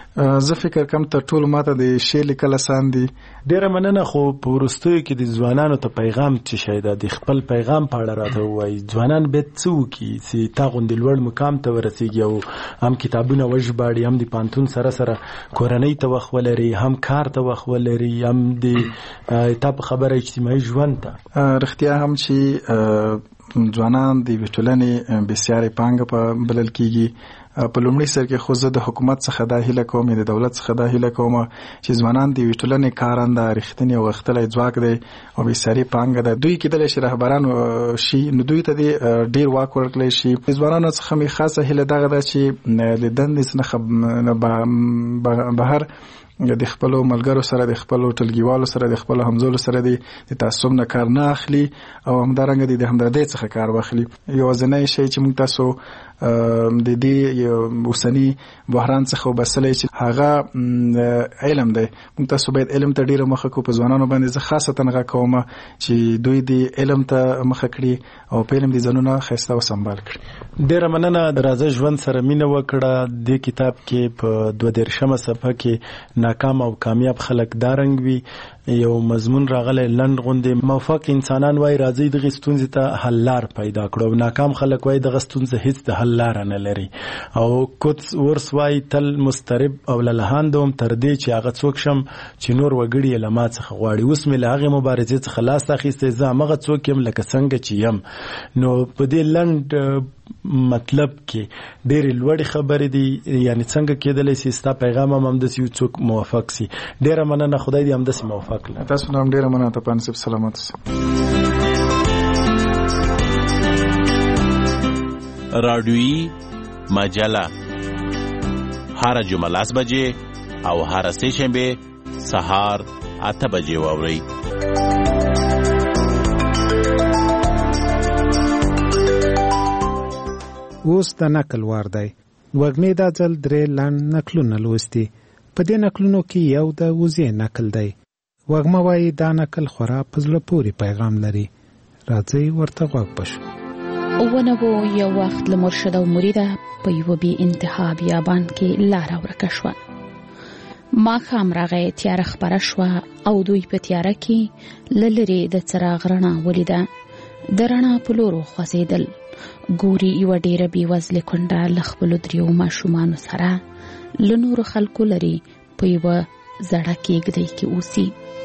زه فکر کوم تر ټولو ماته د شعر لیکل آسان دي. ډیره مننه. خو په وروستیو کې د ځوانانو ته پیغام چې شاید د خپل پیغام په اړه راته ووایي. ځوانان باید څه وکړي چې تا غوندې لوړ مقام ته ورسېږي او هم کتابونه وژباړي، هم د پوهنتون سره کورنۍ ته وخت ولري، هم کار ته وخت ولري، هم د تا په خبره اجتماعي ژوند ته. رښتیا هم چې ځوانان د ټولنې بسیارې پانګه په بلل کېږي. په لومړي سر کې خو زه د حکومت څخه دا هیله کوم، د دولت څخه دا هیله کوم چې ځوانان د ټولنې کارنده رښتینی او غښتلی ځواک دی او بسیاري پانګه ده. دوی کېدلی شي رهبران شي، نو دوی ته ډیر واک ورکړلی شي. ځوانانو څخه مې خاصه هیله دغه ده چې د دندې څخه بهر د خپل ملګرو سره، د خپل ټولګیوالو سره، د خپل همزولو سره د تعصب نه کار نه اخلي او همدارنګه د همدردۍ څخه کار واخلي. یوازینی شی چې موږ تاسو د دې اوسني بحران څخه وباسلی چې هغه علم دی. موږ تاسو باید علم ته ډیره مخه کړو. په ځوانانو باندې زه خاصتا غږ کوم چې دوی د علم ته مخه کړي او په علم د ځانونه ښایسته او سمبال کړي. ډیره مننه. د راځه ژوند سره مینه وکړه. د کتاب کې په 32 صفحه کې ناکام او کامیاب خلک دارنګ وي. یو مضمون راغلی لنډ غوندې، موفق انسانان وای راځي دغه ستونزې ته حل لار پیدا کړو، ناکام خلک وای دغه ستونزه هیڅ د حل لار نه لري. او کوڅ ورس وای تل مسترب او لهاندوم تر دې چې هغه څوک شم چې نور وګړي له ما څخه غواړي. اوس مې له هغې مبارزې څخه لاس اخیستی، زه همغه څوک یم لکه څنګه چې یم. نو په دې لنډ مطلب کې ډېرې لوړې خبرې دي، یعنی څنګه کېدلی سي ستا پیغام هم همداسې یو څوک موفق سي. ډېره مننه. خدای دې همداسې موفق کړي. تاسو هم ډېره مننه. ته په نصیب سلامت اوسئ. رادیویی مجله هر جمعه 10 بجې او هر سه شنبه سهار 8 بجې واورئ. اوس د نقل وار دی. وګنې دا ځل 3 لنډ نقلونه لوستي. په دې نقلونو کې یو د وزې نقل دی. وګمه وایي دا نقل خورا په زړه پورې پیغام لري. راځئ ورته غوږ بشو. ونبو یو وخت له مرشد او مریده په یو بی انتها بیابان کې لاره ورکه شوه. ماښام راغی، تیاره خپره شوه او دوی په تیاره کې له لرې د څراغ رڼا ولیده. د رڼا په لورو خوځېدل. ګوري یوه ډېره بېوزلې کونډه له خپلو 3 ماشومانو سره له نورو خلکو لرې په یوه زړه کېږدۍ کې اوسي.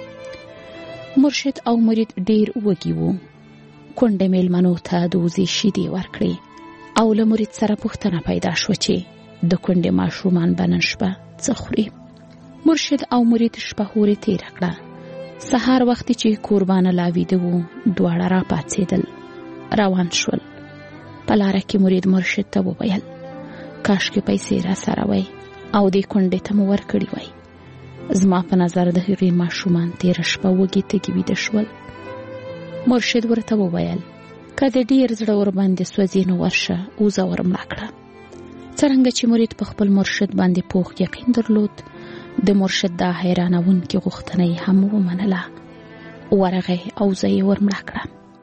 مرشد او مرید ډېر وږي وو. کونډې میلمنو ته د وزې شیدې ورکړې او له مرید سره پوښتنه پیدا شوه چې د کونډې ماشومان به نن شپه څه خوري. مرشد او مرید شپه هورې تېره کړه. سهار وختې چې قربانه لا ویده وو، دواړه را پاڅېدل، روان شول. په لاره کې مرید مرشد ته وویل کاشکې پیسې را سره وای او دې کونډې ته مو ورکړې وای. زما په نظر د هغې ماشومان تېره شپه وږي تږي ویده شول. مرشد ورته وویل که د ډېر زړه ورباندې سوځي نو ورشه وزه ورمړه کړه. څرنګه چې مرید په خپل مرشد باندې پوخ یقین درلود، د مرشد دا حیرانوونکې غوښتنه یې هم ومنله. ورغی او زه یې ورمړه کړه.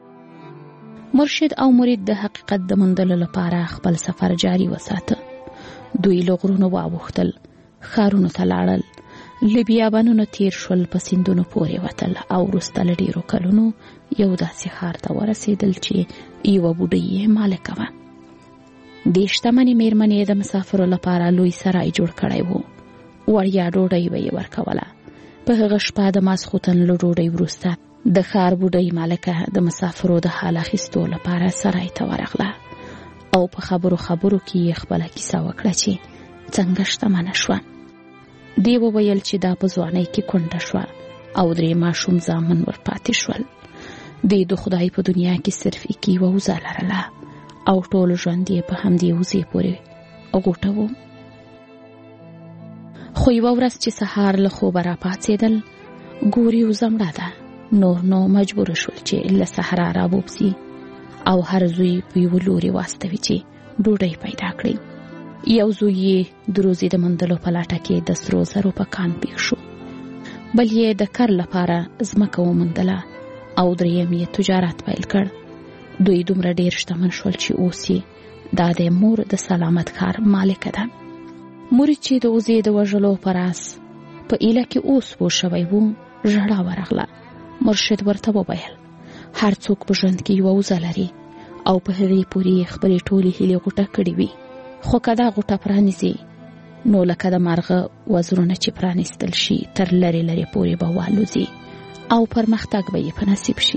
مرشد او مرید د حقیقت د موندلو لپاره خپل سفر جاري وساته. دوی له غرونو واوښتل، ښارونو ته لاړل، له بیابانونو تیر شول، په سیندونو پورې وتل او وروسته له ډېرو کلونو یو داسې ښار ته ورسېدل چې یوه بوډۍ یې مالکه وه. دې شتمنې مېرمنې د مسافرو لپاره لوی سرای جوړ کړی و. وړیا ډوډۍ به یې ورکوله. په هغه شپه د ماسخوتن له ډوډۍ وروسته د ښار بوډۍ مالکه د مسافرو د حال اخیستو لپاره سرای ته ورغله او په خبرو کې یې خپله کیسه وکړه چې څنګه شتمنه شوه. دی وویل چې دا په ځوانۍ کې کونډه شوه او 3 ماشوم زامن ورپاتې شول. دی د خدای په دنیا کې صرف یوه وزه لرله او ټول ژوند یې په همدې وزې پورې غوټه و. خو یوه ورځ چې سهار له خوبه راپاڅېدل، ګوري وزه مړه ده. نور نو مجبور شول چې له صحرا رابوبسي او هر زوی په یو لوري واستوي چې ډوډۍ پیدا کړي. یو زوی یې د روزي د موندلو په لټه کې د سرو زرو په کان پیښ شو. بل یې د کار لپاره ځمکه وموندله او 3 یې تجارت پیل کړ. دوی دومره ډېر شتمن شول چې اوس یې دا د مور د سلامت کار مالکه ده. مرید چې د اوزې د وژلو پر اس په ایله کې اوس پوه شوی و، ژړا ورغله. مرشد ورته وویل هر څوک په ژوند کې یوه اوزه لري او په هغې پورې خپلې ټولې هیلې غوټه کړې وي، خو که دا غوټه پرانیزي نو لکه د مارغه وزرونه چې پرانیستل شي تر لرې لرې پورې به والوځي او پرمختګ به یې په نصیب شي.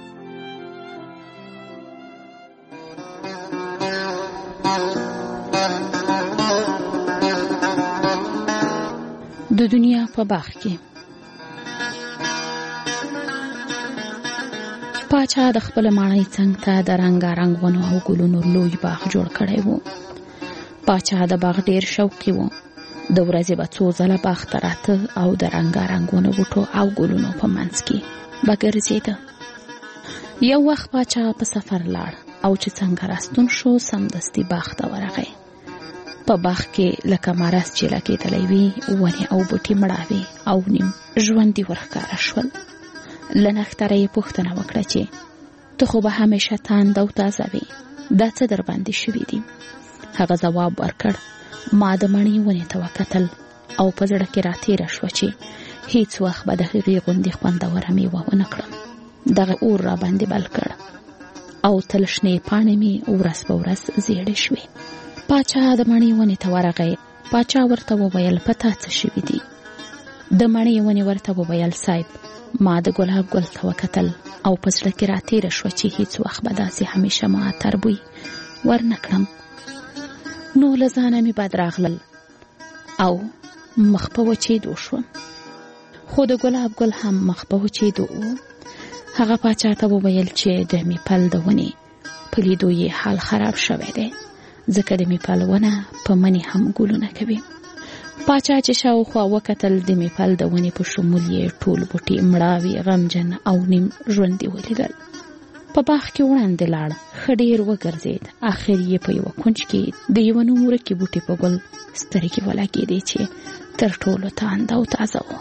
د دنیا په باغ کې پاچا د خپل ماڼۍ څنګ ته د رنګارنګ ونو او ګلونو لوی باغ جوړ کړی و. پاچا د باغ ډیر شوقي و. د ورځې به څو ځله باغ ته راته او د رنګارنګ ونو بوټو او ګلونو په منځ کې به ګرځېده. یو وخت پاچا په سفر لاړ او چې څنګه راستون شو سمدستي باغ ته ورغی. په باغ کې لکه مارس چې لګېدلی وي ونې او بوټي مړاوي او نیم ژوندي ورښکاره شول. له نښتره یې پوښتنه وکړه چې ته خو به همیشه تاند او تازه وې، دا څه در باندې شوي دي؟ هغه ځواب ورکړ ما د مڼې ونې ته وکتل او په زړه کې راتېره شوه چې هیڅ وخت به د هغې غوندې خوندوره میوه ونه کړم. دغه اور را باندې بل کړ او تل شنې پاڼې مې ورځ په ورځ زیړې شوې. پاچا د مڼې ونې ته ورغی. پاچا ورته وویل په تا څه شوي دي؟ د مڼې ونې ورته وویل صاحب ما د ګلاب ګل ته وکتل او په زړه کې راتېره شوه چې هیڅ وخت به داسې همیشه معطر بوی ورنه کړم. نو له ځانه مې بد راغلل او مخ په وچېدو شوم. خو د ګلاب ګل هم مخ په وچېدو و. هغه پاچا ته وویل چې د میپل د ونې په لیدو یې حال خراب شوی دی، ځکه د میپل ونه په مني هم ګلونه کوي. پاچا چې شاوخوا وکتل د میپل د ونې په شمول یې ټول بوټي مړاوي غمجن او نیم ژوندي ولیدل. په باغ کې وړاندې لاړ، ښه ډېر وګرځېد. آخر یې په یوه کونج کې د یوه نومورکي بوټي په ګل سترګې ولګېدې چې تر ټولو تاند او تازه و.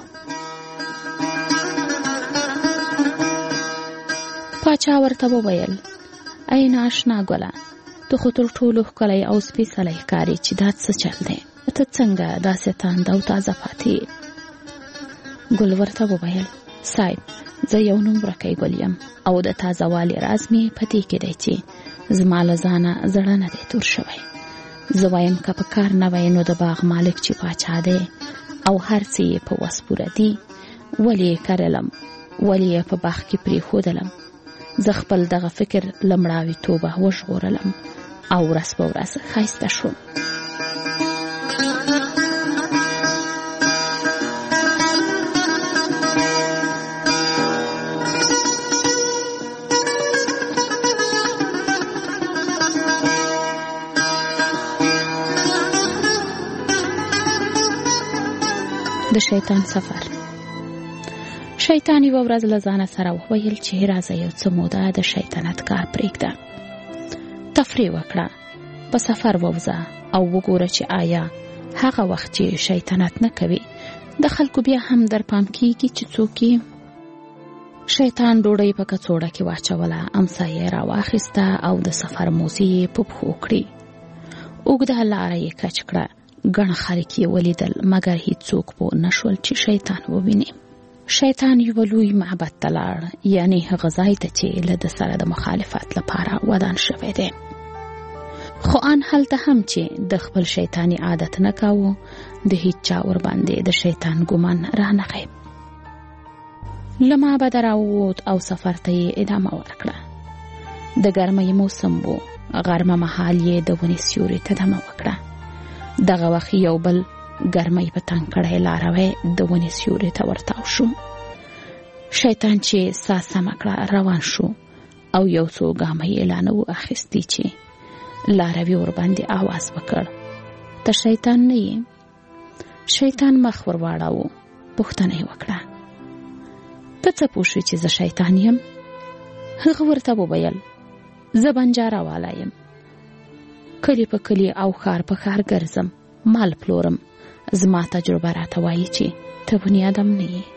پاچا ورته وویل ای ناشنا ګله، ته خو تر ټولو ښکلی او سپېڅلی ښکارې چې دا څه چل دی؟ ته څنګه داسې تاند او تازه پاتې؟ ګل ورته وویل صاحب زه یو نومورکی ګل یم او د تازه والي راز مې په دې کې دی چې زما له ځانه زړه نه دی تور شوی. زه وایم که په کار نه وای نو د باغ مالک چې پاچا دی او هر څه یې په وس پوره دي ولې یې کرلم، ولې یې په باغ کې پرېښودلم. زه خپل دغه فکر له مړاویتوبه وژغورلم او ورځ په ورځ ښایسته شوم. د شیطان سفر. شیطان یوه ورځ له ځانه سره وویل چې راځه یو څه موده د شیطنت کار پرېږده، تفریح وکړه، په سفر ووځه او وګوره چې آیا هغه وخت چې شیطنت نه کوي د خلکو بیا هم در پام کیږي چې څوک یې. شیطان ډوډۍ په کڅوړه کې واچوله، امسا یې راواخیسته او د سفر موزې یې په پښو کړې. اوږده لاره یې کچ کړه. ګڼ خلک یې ولیدل مګر هیڅوک پوه نه شول چې شیطان وویني. شیطان یوه لوی معبد ته لاړ، یعنې هغه ځای ته چې له ده سره د مخالفت لپاره ودان شوی دی. خو ان هلته هم چې د خپل شیطاني عادت نه کاوه د هیڅ چا ورباندې د شیطان ګمان رانغی. له معبده راووت او سفر ته یې ادامه ورکړه. د ګرمۍ موسم و، غرمه مهال یې د ونې سیوري ته دمه وکړه. دغه وخت یو بل ګرمۍ په تنګ کړی لاروی د ونې سیوري ته ورتاو شو. شیطان چې ساه سمه کړه روان شو او یو څو ګامه یې لا نه و اخیستي چې لاروي ورباندې آواز وکړ ته شیطان نه یې؟ شیطان مخ ور واړاوه. پوښتنه یې وکړه ته څه پوه شوې چې زه شیطان یم؟ هغه ورته وویل زه بنجاره والا یم، کلی په کلی او ښار په ښار ګرځم، مال پلورم. زما تجربه راته وایي چې ته بني آدم نه یې،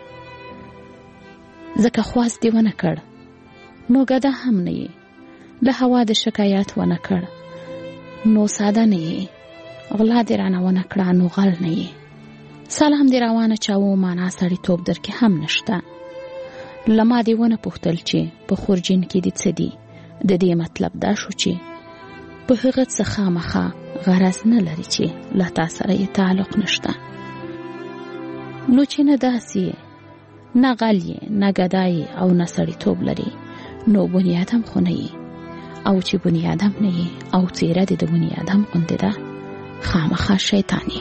ځکه خواست دې ونه کړ نو ګده هم نه یې، له هوا د شکایت ونه کړ نو ساده نه یې، غلا دې رانه ونه کړه نو غل نه یې. سلام دې روانه چاو معنا سړیتوب درکې هم نشته. لما دې ونه پوښتل چې په خورجین کې دې څه دي. د دې مطلب دا شو چې په هغه څه خامخا غرض نه لري چې له تا سره یې تعلق نشته. نو چې نه داسې نه غل یې نه ګدای او نه سړیتوب لري نو بنیادم خو نه یې. او چې بنیادم نه یې او څیره دې د بنیادم غوندې ده خامخا شیطان یې.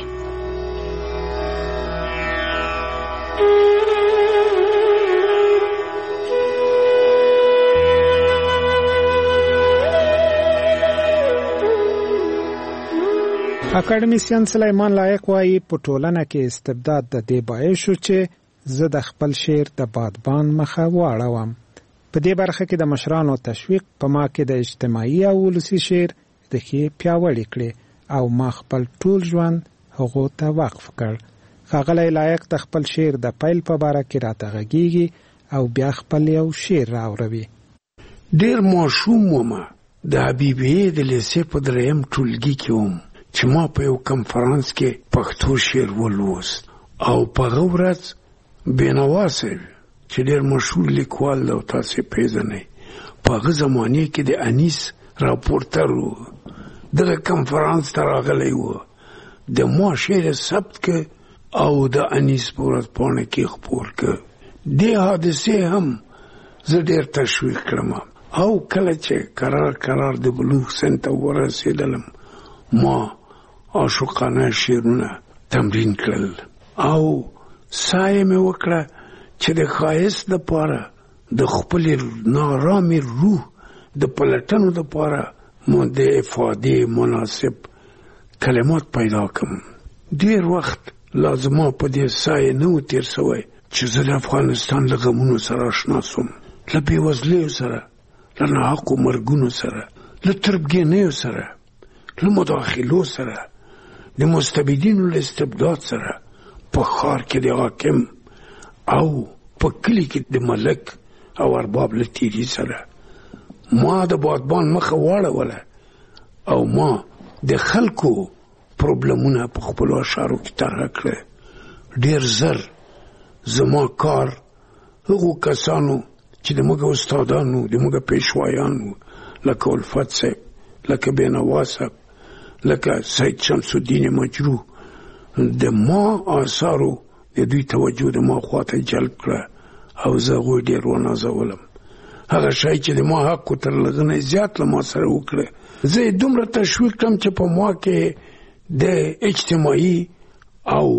اکاډمیسین سلیمان لایق وایي په ټولنه کې استبداد د دې باعث شو چې زه د خپل شعر د بادبان مخه واړوم. په دې برخه کې د مشرانو تشویق په ما کې د اجتماعي او ولسي شعر ریښې پیاوړې کړې او ما خپل ټول ژوند هغو ته وقف کړ. ښاغلی لایق د خپل شعر د پیل په باره کې راته غږیږي او بیا خپل یو شعر راوروي. ډېر ماشوم ومه د حبیبیې د لیسې په دریم ټولګي کې وم چې ما په یو کنفرانس کې پښتو شعر ولوست او په هغه ورځ بینوا صاحب چې ډېر مشهور لیکوال دی او تاسې پیژنئ په هغه زمانې کې د انیس راپورټر و دغه کنفرانس ته راغلی و د ما شعر ثبت که او د انیس په ورځپاڼه کې خپور که. دې حادثې هم زه ډېر تشویق کړم او کله چې قرار د بلوغ سن ته ورسېدلم ما عاشقانه شعرونه تمرین کړل او سایه مې وکړه چې د ښایست دپاره د خپلې نارامې روح د پلټنو دپاره د افادې مناسب کلمات پیدا کړم. ډېر وخت لازمه په دې سایه نه و تېر سوی چې زه د افغانستان له غمونو سره اشنا سوم، له بېوزلیو سره، له ناحقو مرګونو سره، له تربګنیو سره، له مداخلو سره، د مستبدینو له استبداد سره، په ښار کې د حاکم او په کلي کې د ملک او ارباب له تیري سره. ما د بادبان مخه واړوله او ما د خلکو پروبلمونه په خپلو اشعارو کې طرحه کړه. ډېر زر زما کار هغو کسانو چې د موږ استادانو د موږ پیشوایانو لکه الفت صاحب، لکه بینوا صاحب، لکه سید شمس الدین مجروح د ما آثارو د دوی توجه د ما خواته جلب کړه او زه هغوی ډېر ونازولم. هغه شی چې د ما حقو تر لږه نه زیات له ما سره وکړه زه یې دومره تشویق کړم چې په ما کې د اجتماعي او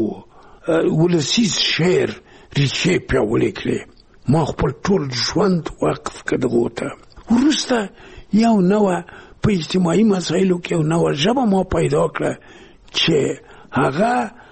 ولسي شعر ریښې پیاوړې کړې. ما خپل ټول ژوند وقف کړ دغو ته. وروسته یو نوه په اجتماعي مسایلو کې یو نوه ژبه ما پیدا کړه چې هغه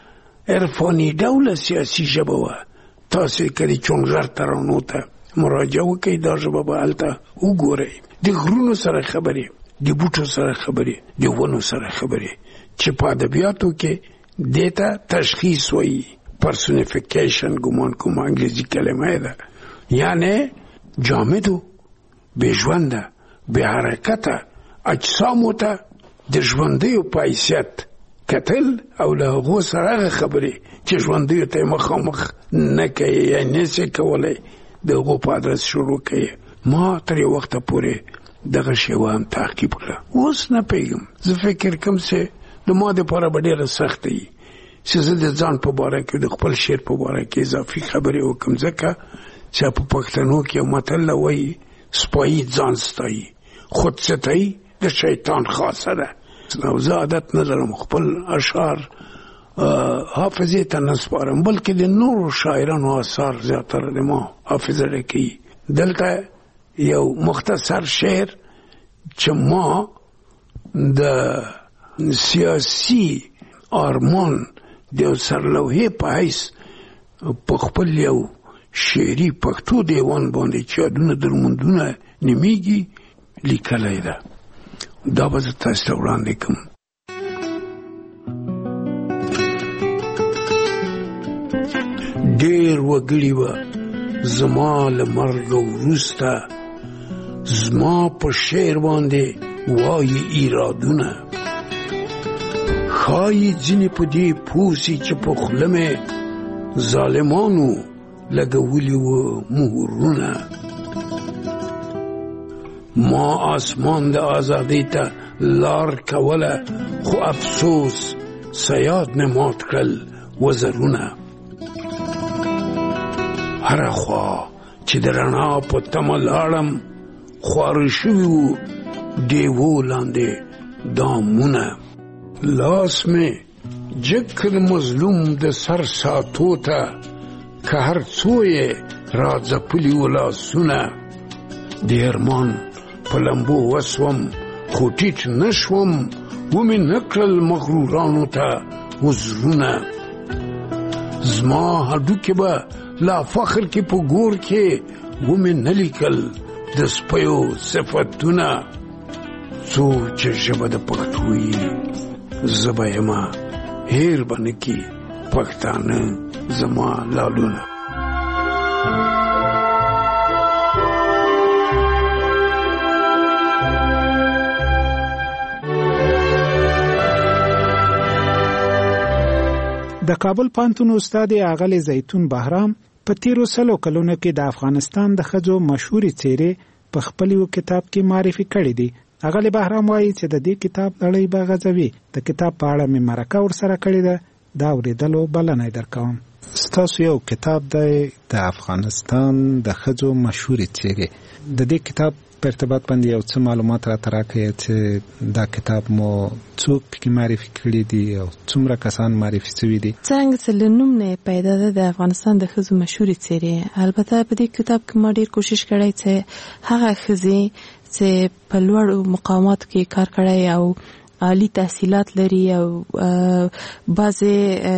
عرفاني ډوله سیاسي ژبه وه. تاسې که د چونغر ترانو ته مراجعه وکړئ دا ژبه به هلته وګورئ. د غرونو سره خبرې، د بوټو سره خبرې، د ونو سره خبرې چې په ادبیاتو کې دې ته تشخیص وایي. پرسونیفیکیشن ګمان کوم انګلیزي کلمه ده، یعنی جامدو بې ژونده بې حرکته اجسامو ته د ژوندیو په حیثیت کتل او له هغو سره هغه خبرې چې ژوندیو ته یې مخامخ نه کوي یا نسې کولی د هغو په ادرس شروع کوي. ما تر یو وخته پورې دغه شیوه هم تعقیب کړه. اوس نه پوهېږم، زه فکر کوم چې د ما دپاره به ډېره سخته وي چې زه د ځان په باره کې د خپل شعر په باره کې اضافي خبرې وکړم، ځکه چې په پښتنو کې یو متل وایي سپایي ځان ستایي، خودستایي د شیطان خاصه ده. او زه عادت نه لرم خپل اشعار حافظې ته نه سپارم، بلکې د نورو شاعرانو اثار زیاتره د ما حافظه ډکوي. دلته یو مختصر شعر چې ما د سیاسي آرمان د یو سرلوحې په حیث په خپل یو شعري پښتو دیوان باندې چې یادونه درموندونه نومیږي لیکلی ده. دا به زه تاسو ته وړاندې کړم. ډېر وګړي به زما له مرګه وروسته زما په شعر باندې وایي ایرادونه، ښایي ځینې په دې پوه سي چې په خوله مې ظالمانو لګولي وه مهرونه. ما آسمان د ازادۍ ته لار کوله، خو افسوس صیاد مې مات کړل وزرونه. هره خوا چې د رڼا په تمه لاړم، خواره شوي وو ډیوو لاندې دامونه. لاس مې جګ کړ مظلوم د سر ساتو ته، که هر څو یې را ځپلي وو لاسونه. د ارمان په لمبو وسوم خو ټیټ نه شوم، ومې نه کړل مغرورانو ته عذرونه. زما هډوکې به لا فخر کې په ګور کې ومې نه لیکل د سپیو صفتونه. څوک چې ژبه د پښتو یي زه به یمه هیر به نه کي پښتانه زما لالونه. د کابل پوهنتون استاد اغلی زیتون بهرام په تیرو سلو کلونو کې د افغانستان د ښځو مشهورې څیرې په خپل یو کتاب کې معرفي کړي دي. اغلی بهرام وایي چې د دې کتاب لړۍ به غځوي. د کتاب په اړه مې مرکه ورسره کړې ده، دا اورېدلو بلنه درکوم. ستاسو یو کتاب دی د افغانستان د ښځو مشهورې څیرې. د دې کتاب په ارتباط باندې یو څه معلومات راته راکړئ چې دا کتاب مو څوک پکې معرفي کړي دي او څومره کسان معرفي شوي دي. څنګه چې له نوم نه پیدا ده د افغانستان د ښځو مشهورې څیرې. البته په دې کتاب کې ما ډېر کوشش کړی چې هغه ښځې چې په لوړو مقاماتو کې کار کړی او عالی تحصیلات لري او بعضې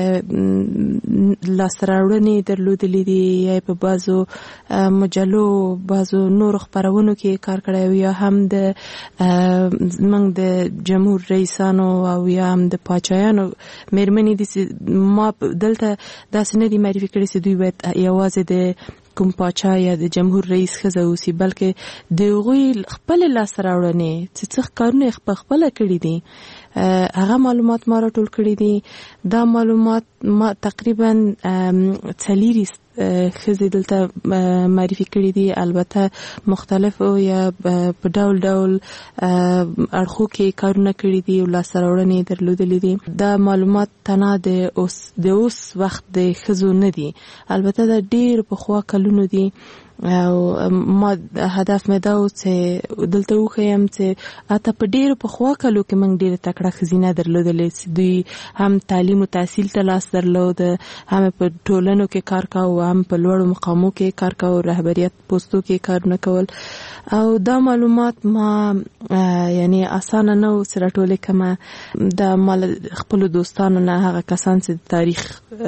لاسته راوړنې درلودلې دي، یا په بعضو مجلو بعضو نورو خپرونو کې کار کړی او یا هم د زموږ د جمهور رئیسانو او یا هم د پاچایانو مېرمنې دي چې ما دلته داسې نه دي معرفي کړي چې دوی باید یوازې د کوم پاچا یا د جمهور رئیس ښځه اوسي، بلکې د هغوی خپلې لاسته راوړنې چې څه کارونه یې خپله کړي دي هغه معلومات ما راټول کړي دي. دا معلومات ما تقریبا 40 ښځې دلته معرفي کړي دي، البته مختلفو یا په ډول ډول اړخو کې کارونه کړي دي او لاسته راوړنې درلودلې دي. دا معلومات تنها د اوس وخت د ښځو نه دي، البته دا ډېر پخوا کلونو دي او ما هدف مې دا و چې دلته وښیم چې حتی په ډېرو پخوا کلو کې موږ ډېره تکړه ښځینه درلودلې چې دوی هم تعلیم و تحصیل ته لاس درلود، هم په ټولنو کې کار کاوه، هم په لوړو مقامو کې کار کاوه، رهبریت پوستو کې کارونه کول. او دا معلومات ما یعنی اسانه نه و چې راټولې کړمه. دا مال خپلو دوستانو نه، هغه کسان چې د تاریخ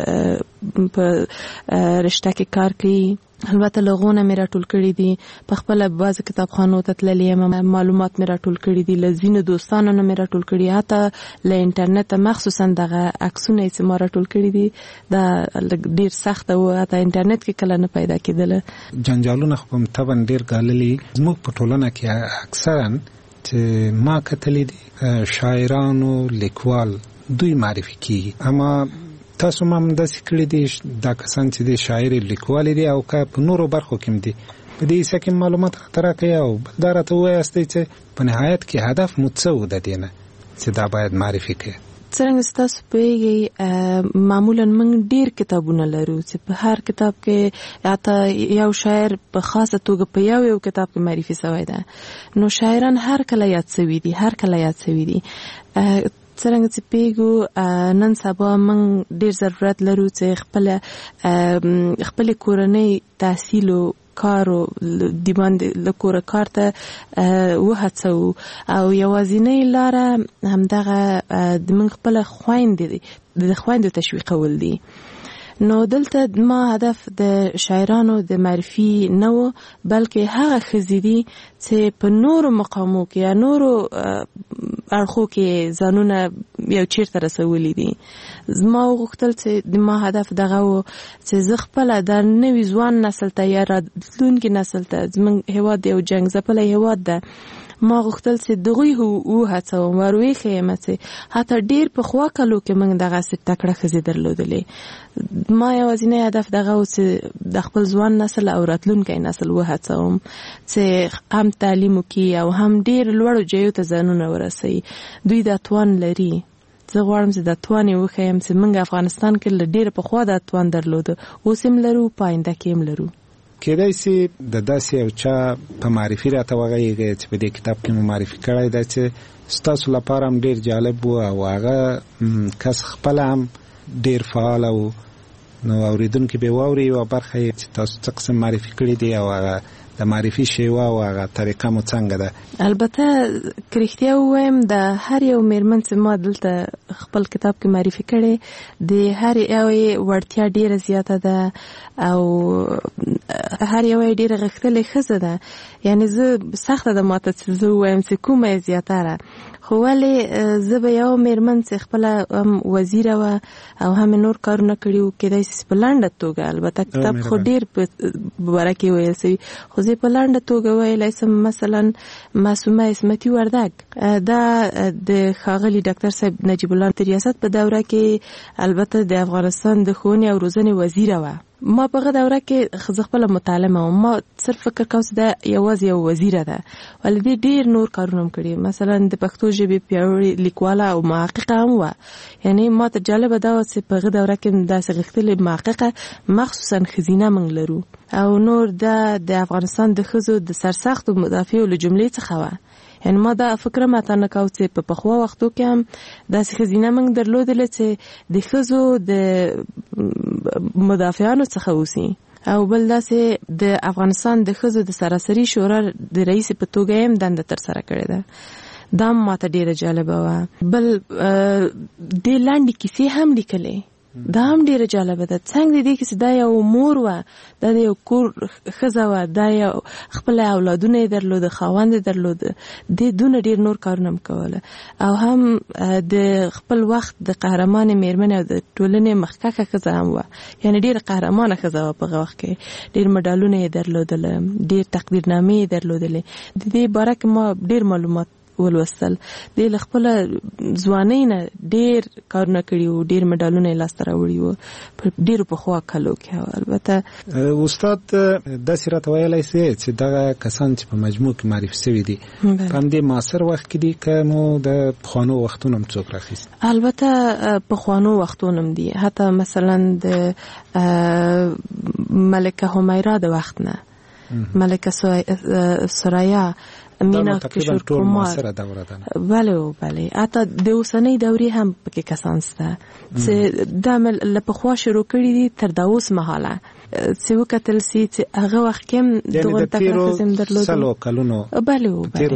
په رشته کې کار کوي، البته لغونه مې راټول کړي دي. په خپل بعض کتابخانو ته تللې یم، معلومات مې راټول کړي دي، لزینو دوستانو نه مې راټول کړي، حتی له انټرنیټ مخصوصا دغه عکسونه چې ما راټول کړي دي دا ډیر سخت او حتی انټرنیټ کې کله نه پیدا کېدل. جنجالونه خو طبعا ډیر ګاللي زموږ په ټولنه کې اکثرا چې ما کتلې دي شاعرانو لیکوال دوی معرفي کیږي، اما تاسو ما مداسې کړي دي دا کسان چې د شاعر لیکوال دي او که په نورو برخو کې دي په دې څه کې معلومات راکړئ او بل دا راته وایاستئ چې په نهایت کې هدف مو څه و د دې نه چې دا باید معرفي کړئ. څرنګه ستاسو پوهیږئ معمولا موږ ډیر کتابونه لرو چې په هر کتاب کې حتی یو شاعر په خاصه توګه په یو کتاب کې معرفي شوی ده، نو شاعران هر کله یاد شوي دي، هر کله یاد شوي دي. څرنګه چې پیګو نن سبا موږ ډیر ضرورت لرو چې خپل کورنۍ تحصیل او کارو د باندې لکوره کار ته وهڅو او یوازینۍ لاره همدغه د موږ خپل خویندې تشویقول دي. نو دلته ما هدف د شاعرانو د معرفي نه و، بلکې هغه ښځې دي چې په نورو مقامو کې یا نورو اړخو کې ځانونه یو چیرته رسولي دي. زما وغوښتل چې ما هدف دغه و چې زه خپله د نوي ځوان نسل ته یا راتلونکي نسل ته، زموږ هېواد یو جنګ ځپلی هېواد ده، ما غوښتل چې دغوی هو هڅوم وروي خېمه چې حتی ډیر په خوا کلو کې موږ دغه تکړه ښځې درلودلې. ما یوازینی هدف دغه و چې د خپل ځوان نسل او راتلونکی نسل وهڅوم چې هم تعلیم وکړي او هم ډیر لوړو ځایونو ته ځانونه ورسوي. دوی دا توان لري. زه غواړم چې د توان یې وښیم چې موږ افغانستان کې له ډېره پخوا دا توان درلوده، اوس هم لرو، په آینده کې هم لرو. کېدای شي د داسې یو چا په معرفي راته وغږېږئ چې په دې کتاب کې مو معرفي کړی دی چې ستاسو لپاره هم ډېر جالب و او هغه کس خپله هم ډېر فعال و، نو اورېدونکي به واوري یوه برخه یې چې تاسو څه قسم معرفي کړي دي او هغه د معرفي شیوه او هغه طریقه مو څنګه ده. البته که رښتیا ووایم د هر یو مېرمن چې ما دلته خپل کتاب کې معرفي کړې د هر یوې وړتیا ډېره زیاته ده او هر یوې ډېره غښتلې ښځه ده. یعنې زه سخته ده ماته چې زه ووایم چې کومه یې زیاتره، خو ولې زه به یو مېرمن چې خپله هم وزیره وه او هم نور کارونه کړي وو، کېدای شي په لنډه توګه، البته کتاب خو ډېر په باره کې ویل شوي، خو زه په لنډه توګه ویلی شم. مثلا معصومه عصمتي وردګ، دا د ښاغلي ډاکټر صاحب نجیب الله د ریاست په دوره کې البته د افغانستان د ښوونې او روزنې وزیره وه. ما په هغه دوره کې زه خپله متعلمه وم، ما صرف فکر کوم چې دا یوازې یو وزیره ده، ولې دې ډېر نور کارونه هم کړي. مثلا د پښتو ژبې پیاوړې لیکواله او محققه هم وه. یعنې ما ته جالبه دا وه چې په هغه دوره کې داسې غښتلې محققه مخصوصا ښځینه موږ لرو. او نور دا د افغانستان د ښځو د سرسختو مدافعو له جملې څخه وه. یعنې ما دا فکر ماته نه کاوه چې په پخوا وختو کې هم داسې ښځینه موږ درلودلې چې د ښځو د مدافعانو څخه اوسي. او بل داسې د افغانستان د ښځو د سراسري شورا د رئیس په توګه هم دنده ترسره کړې ده. دا ماته ډېره جالبه وه. بل دې لنډې کیسې هم لیکلې، دا هم ډېره جالبه ده. څنګه د دې کیسې دا یو مور وه، دا د یو کور ښځه وه، دا یو خپله اولادونه یې درلوده، خاوند یې درلوده، دې دونه ډېر نور کارونه هم کوله او هم د خپل وخت د قهرمانې مېرمنې او د ټولنې مخکښه ښځه هم وه. یعنې ډېره قهرمانه ښځه وه په هغه وخت کې. ډېر مډالونه یې درلودله، ډېر تقدیرنامې یې درلودلې. د دې باره کې ما ډېر معلومات ولوستل. د له خپل ځوانۍ نه ډېر کارونه کړي وو، ډېر مډالونه یې لاسته راوړي وو په ډېرو پخوا کلو کې. البته استاد داسې راته ویلی سي چې دغه کسان چې په مجموع کې معرفي سوي دي په همدې معاصر وخت کې دي که مو د پخوانو وختونو هم څوک راخیست؟ البته پخوانو وختونو هم دي. حتی مثلا د ملکه همیرا د وخت نه، ملکه سرایا، مینا کشور کمار، بله و بله، حتی د اوسنۍ دورې هم پکې کسان شته چې دا له پخوا شروع کړي دي تر دا اوس مهاله چې وکتل سي چې هغه وخت کې هم دغه تکړه ښځې درلودې. سلو کلونو بله و بله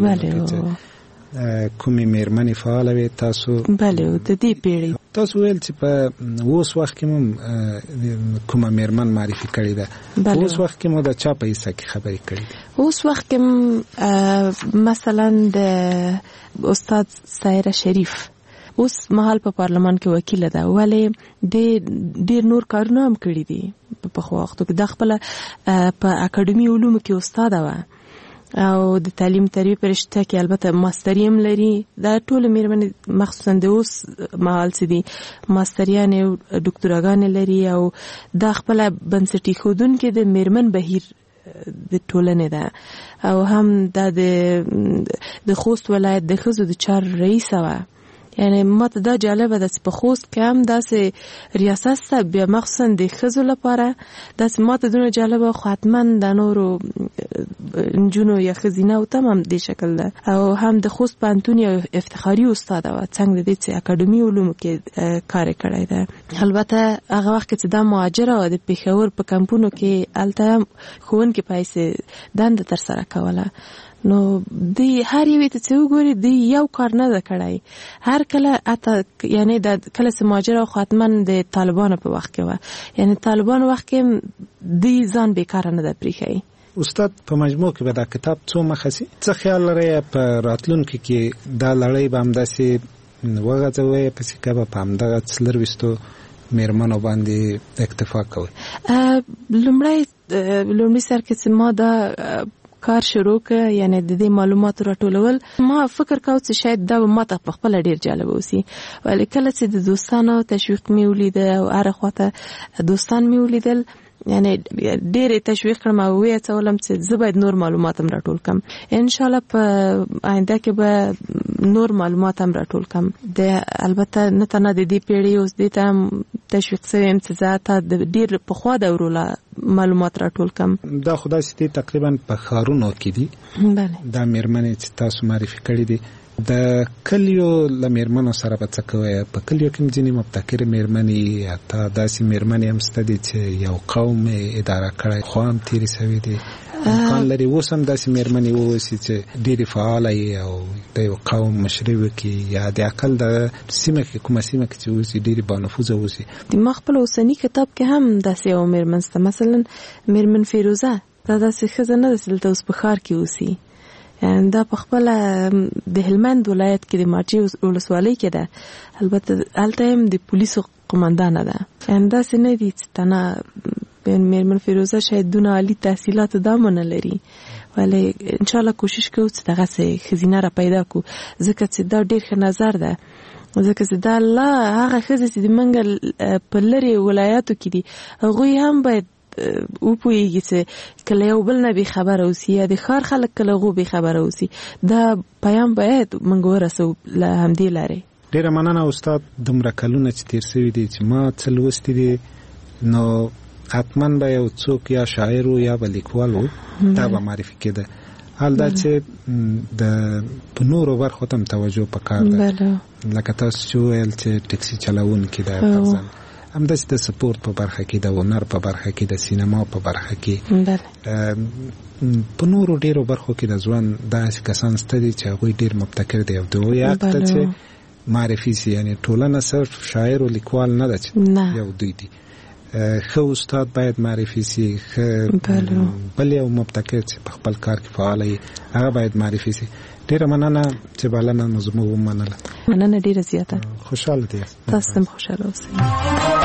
کومې مېرمنې فعاله وې تاسو؟ بله د دې پیړۍ تاسو ویل چې په اوس وخت کې مو کومه مېرمن معرفي کړې ده. اوس وخت کې مو د چا په حصه کې خبرې کړې دي؟ اوس وخت کې مثلا د استاد سایره شریف اوس مهال په پارلمان کې وکیله ده، ولې ډېر نور کارونه هم کړي دي په پخوا وختو کې. دا خپله په اکاډمي علومو کې استاده وه او د تعلیم تربیه په رشته کې البته ماستري هم لري. دا ټول مېرمنې مخصوصا د اوس مهال چې دي ماستریانې او ډاکټراګانې لري او دا خپله بنسټي ښودونکې د مېرمن بهیر د ټولنې ده او هم دا د خوست ولایت د ښځو د چارو رئیسه وه. یعنی ما ته دا جالبه ده چې په خوست کې هم داسې ریاست شته، بیا مخصوصا د ښځو لپاره داسې ما ته دونه جالبه، خو حتما د نورو نجونو یا ښځینه او تم هم دې شکل ده. او هم د خوست پوهنتون یو افتخاري استاده وه، څنګه د دې چې اکاډمي علومو کې کار یې کړی ده. البته هغه وخت کې چې دا مهاجره وه د پېښور په کمپونو کې، هلته هم ښوونکې په حیث دنده ترسره کوله. نو دی هر یوې ته چې وګوري دی یو کار نه ده کړی. هر کله حتی یعنی د کله چې مهاجره خاتمه د طالبانو په وخت کې وه، یعنی طالبانو وخت کې دی ځان بیکاره نه ده پریښی. استاد په مجموع کې به دا کتاب څو مخه سي؟ څه خیال لرئ په راتلونکي کې دا لړۍ به همداسې وغځوئ پسې که به په همدغه څلرویشتو مېرمنو باندې اکتفا کوئ؟ لومړی سر کې چې ما دا کار شروع ک یعنی د دې معلوماتو راټولول ما فکر کاوه چې شاید دا ما ته په خپل ډیر جالب وسی ولی کله چې د دوستانو تشویق می ولید او هر خواته دوستان می ولیدل یعنی ډېر تشویق کړم او وې څولم چې زه باید نور معلومات هم راټول کم ان شاء الله په آینده کې به نور معلومات هم راټول کم د البته نه تنه د دې پیړۍ اوس د تام تشویق سویم چې ذاته د ډېر په خوا د ورولا معلومات راټول کم دا خدای ستې تقریبا په خارونو کې دي بله دا میرمنې چې تاسو معرفي کړې دي د کلیو لمیرمنو سره په څه کوي په کلیو کې ځینې مبتکر میرمنې یا تا داسې میرمنې هم ستدي چې یو قوم اداره کړی خو هم تیری سوي دي امکان لري اوس هم داسې میرمنې واوسي چې ډېرې فعاله او د یو قوم مشري وکړي یا د عقل د سیمه کې کومه سیمه کې چې اوسي ډېرې بانفوذه اوسي د ما خپل اوسني کتاب کې هم داسې یو میرمن سته مثلا میرمن فیروزه دا داسې ښځه نه ده چې دلته اوس په ښار کې اوسي دا په خپل د هلمند ولایت کې د مارچي ولسوالۍ کې ده البته هلته هم د پولیسو قومندانه ده دا څه نه دي چې تنه میرمن فیروزه شاید دونه عالی تحصیلات دامونه لري ولی ان شاء الله کوشش کوو چې دغه څه خزینه را پیدا کو ځکه چې دا ډیر ښه نظر ده ځکه چې دا الله هغه ښځې چې د منګل په لري ولایاتو کې دي هغوی هم باید او پوهیږي چې کله یو بل نه بې خبره اوسي یا د ښار خلک کله هغو بې خبره اوسي دا پیام باید موږ ورسو له همدې لارې ډېره مننه استاد دومره کلونه چې تېر سوي دي چې ما څه لوستي دي نو حتما به یو څوک یا شاعر و یا به لیکوال و دا به معرفي کېده حال دا چې په نورو برخو ته هم توجه پکار ده لکه تاسو چې وویل چې ټکسي چلوونکي ده فرضاً همداسې د سپورت په برخه کې د هنر په برخه کې د سینما په برخه کې په نورو ډیرو برخو کې د ځوان داسې کسان شته دي چې هغوی ډیر مبتکر دي او د هغوی حق ته چې معرفي سي یعنی ټولنه صرف شاعر او لیکوال نه ده چې یو دوی دي ښه استاد باید معرفي سي بل یو مبتکر چې په خپل کار کې فعال وي هغه باید معرفي سي ډیره مننه چې بلنه مو زموږ ومنله مننه ډیره زیاته خوشاله دي تاسو هم خوشاله اوسئ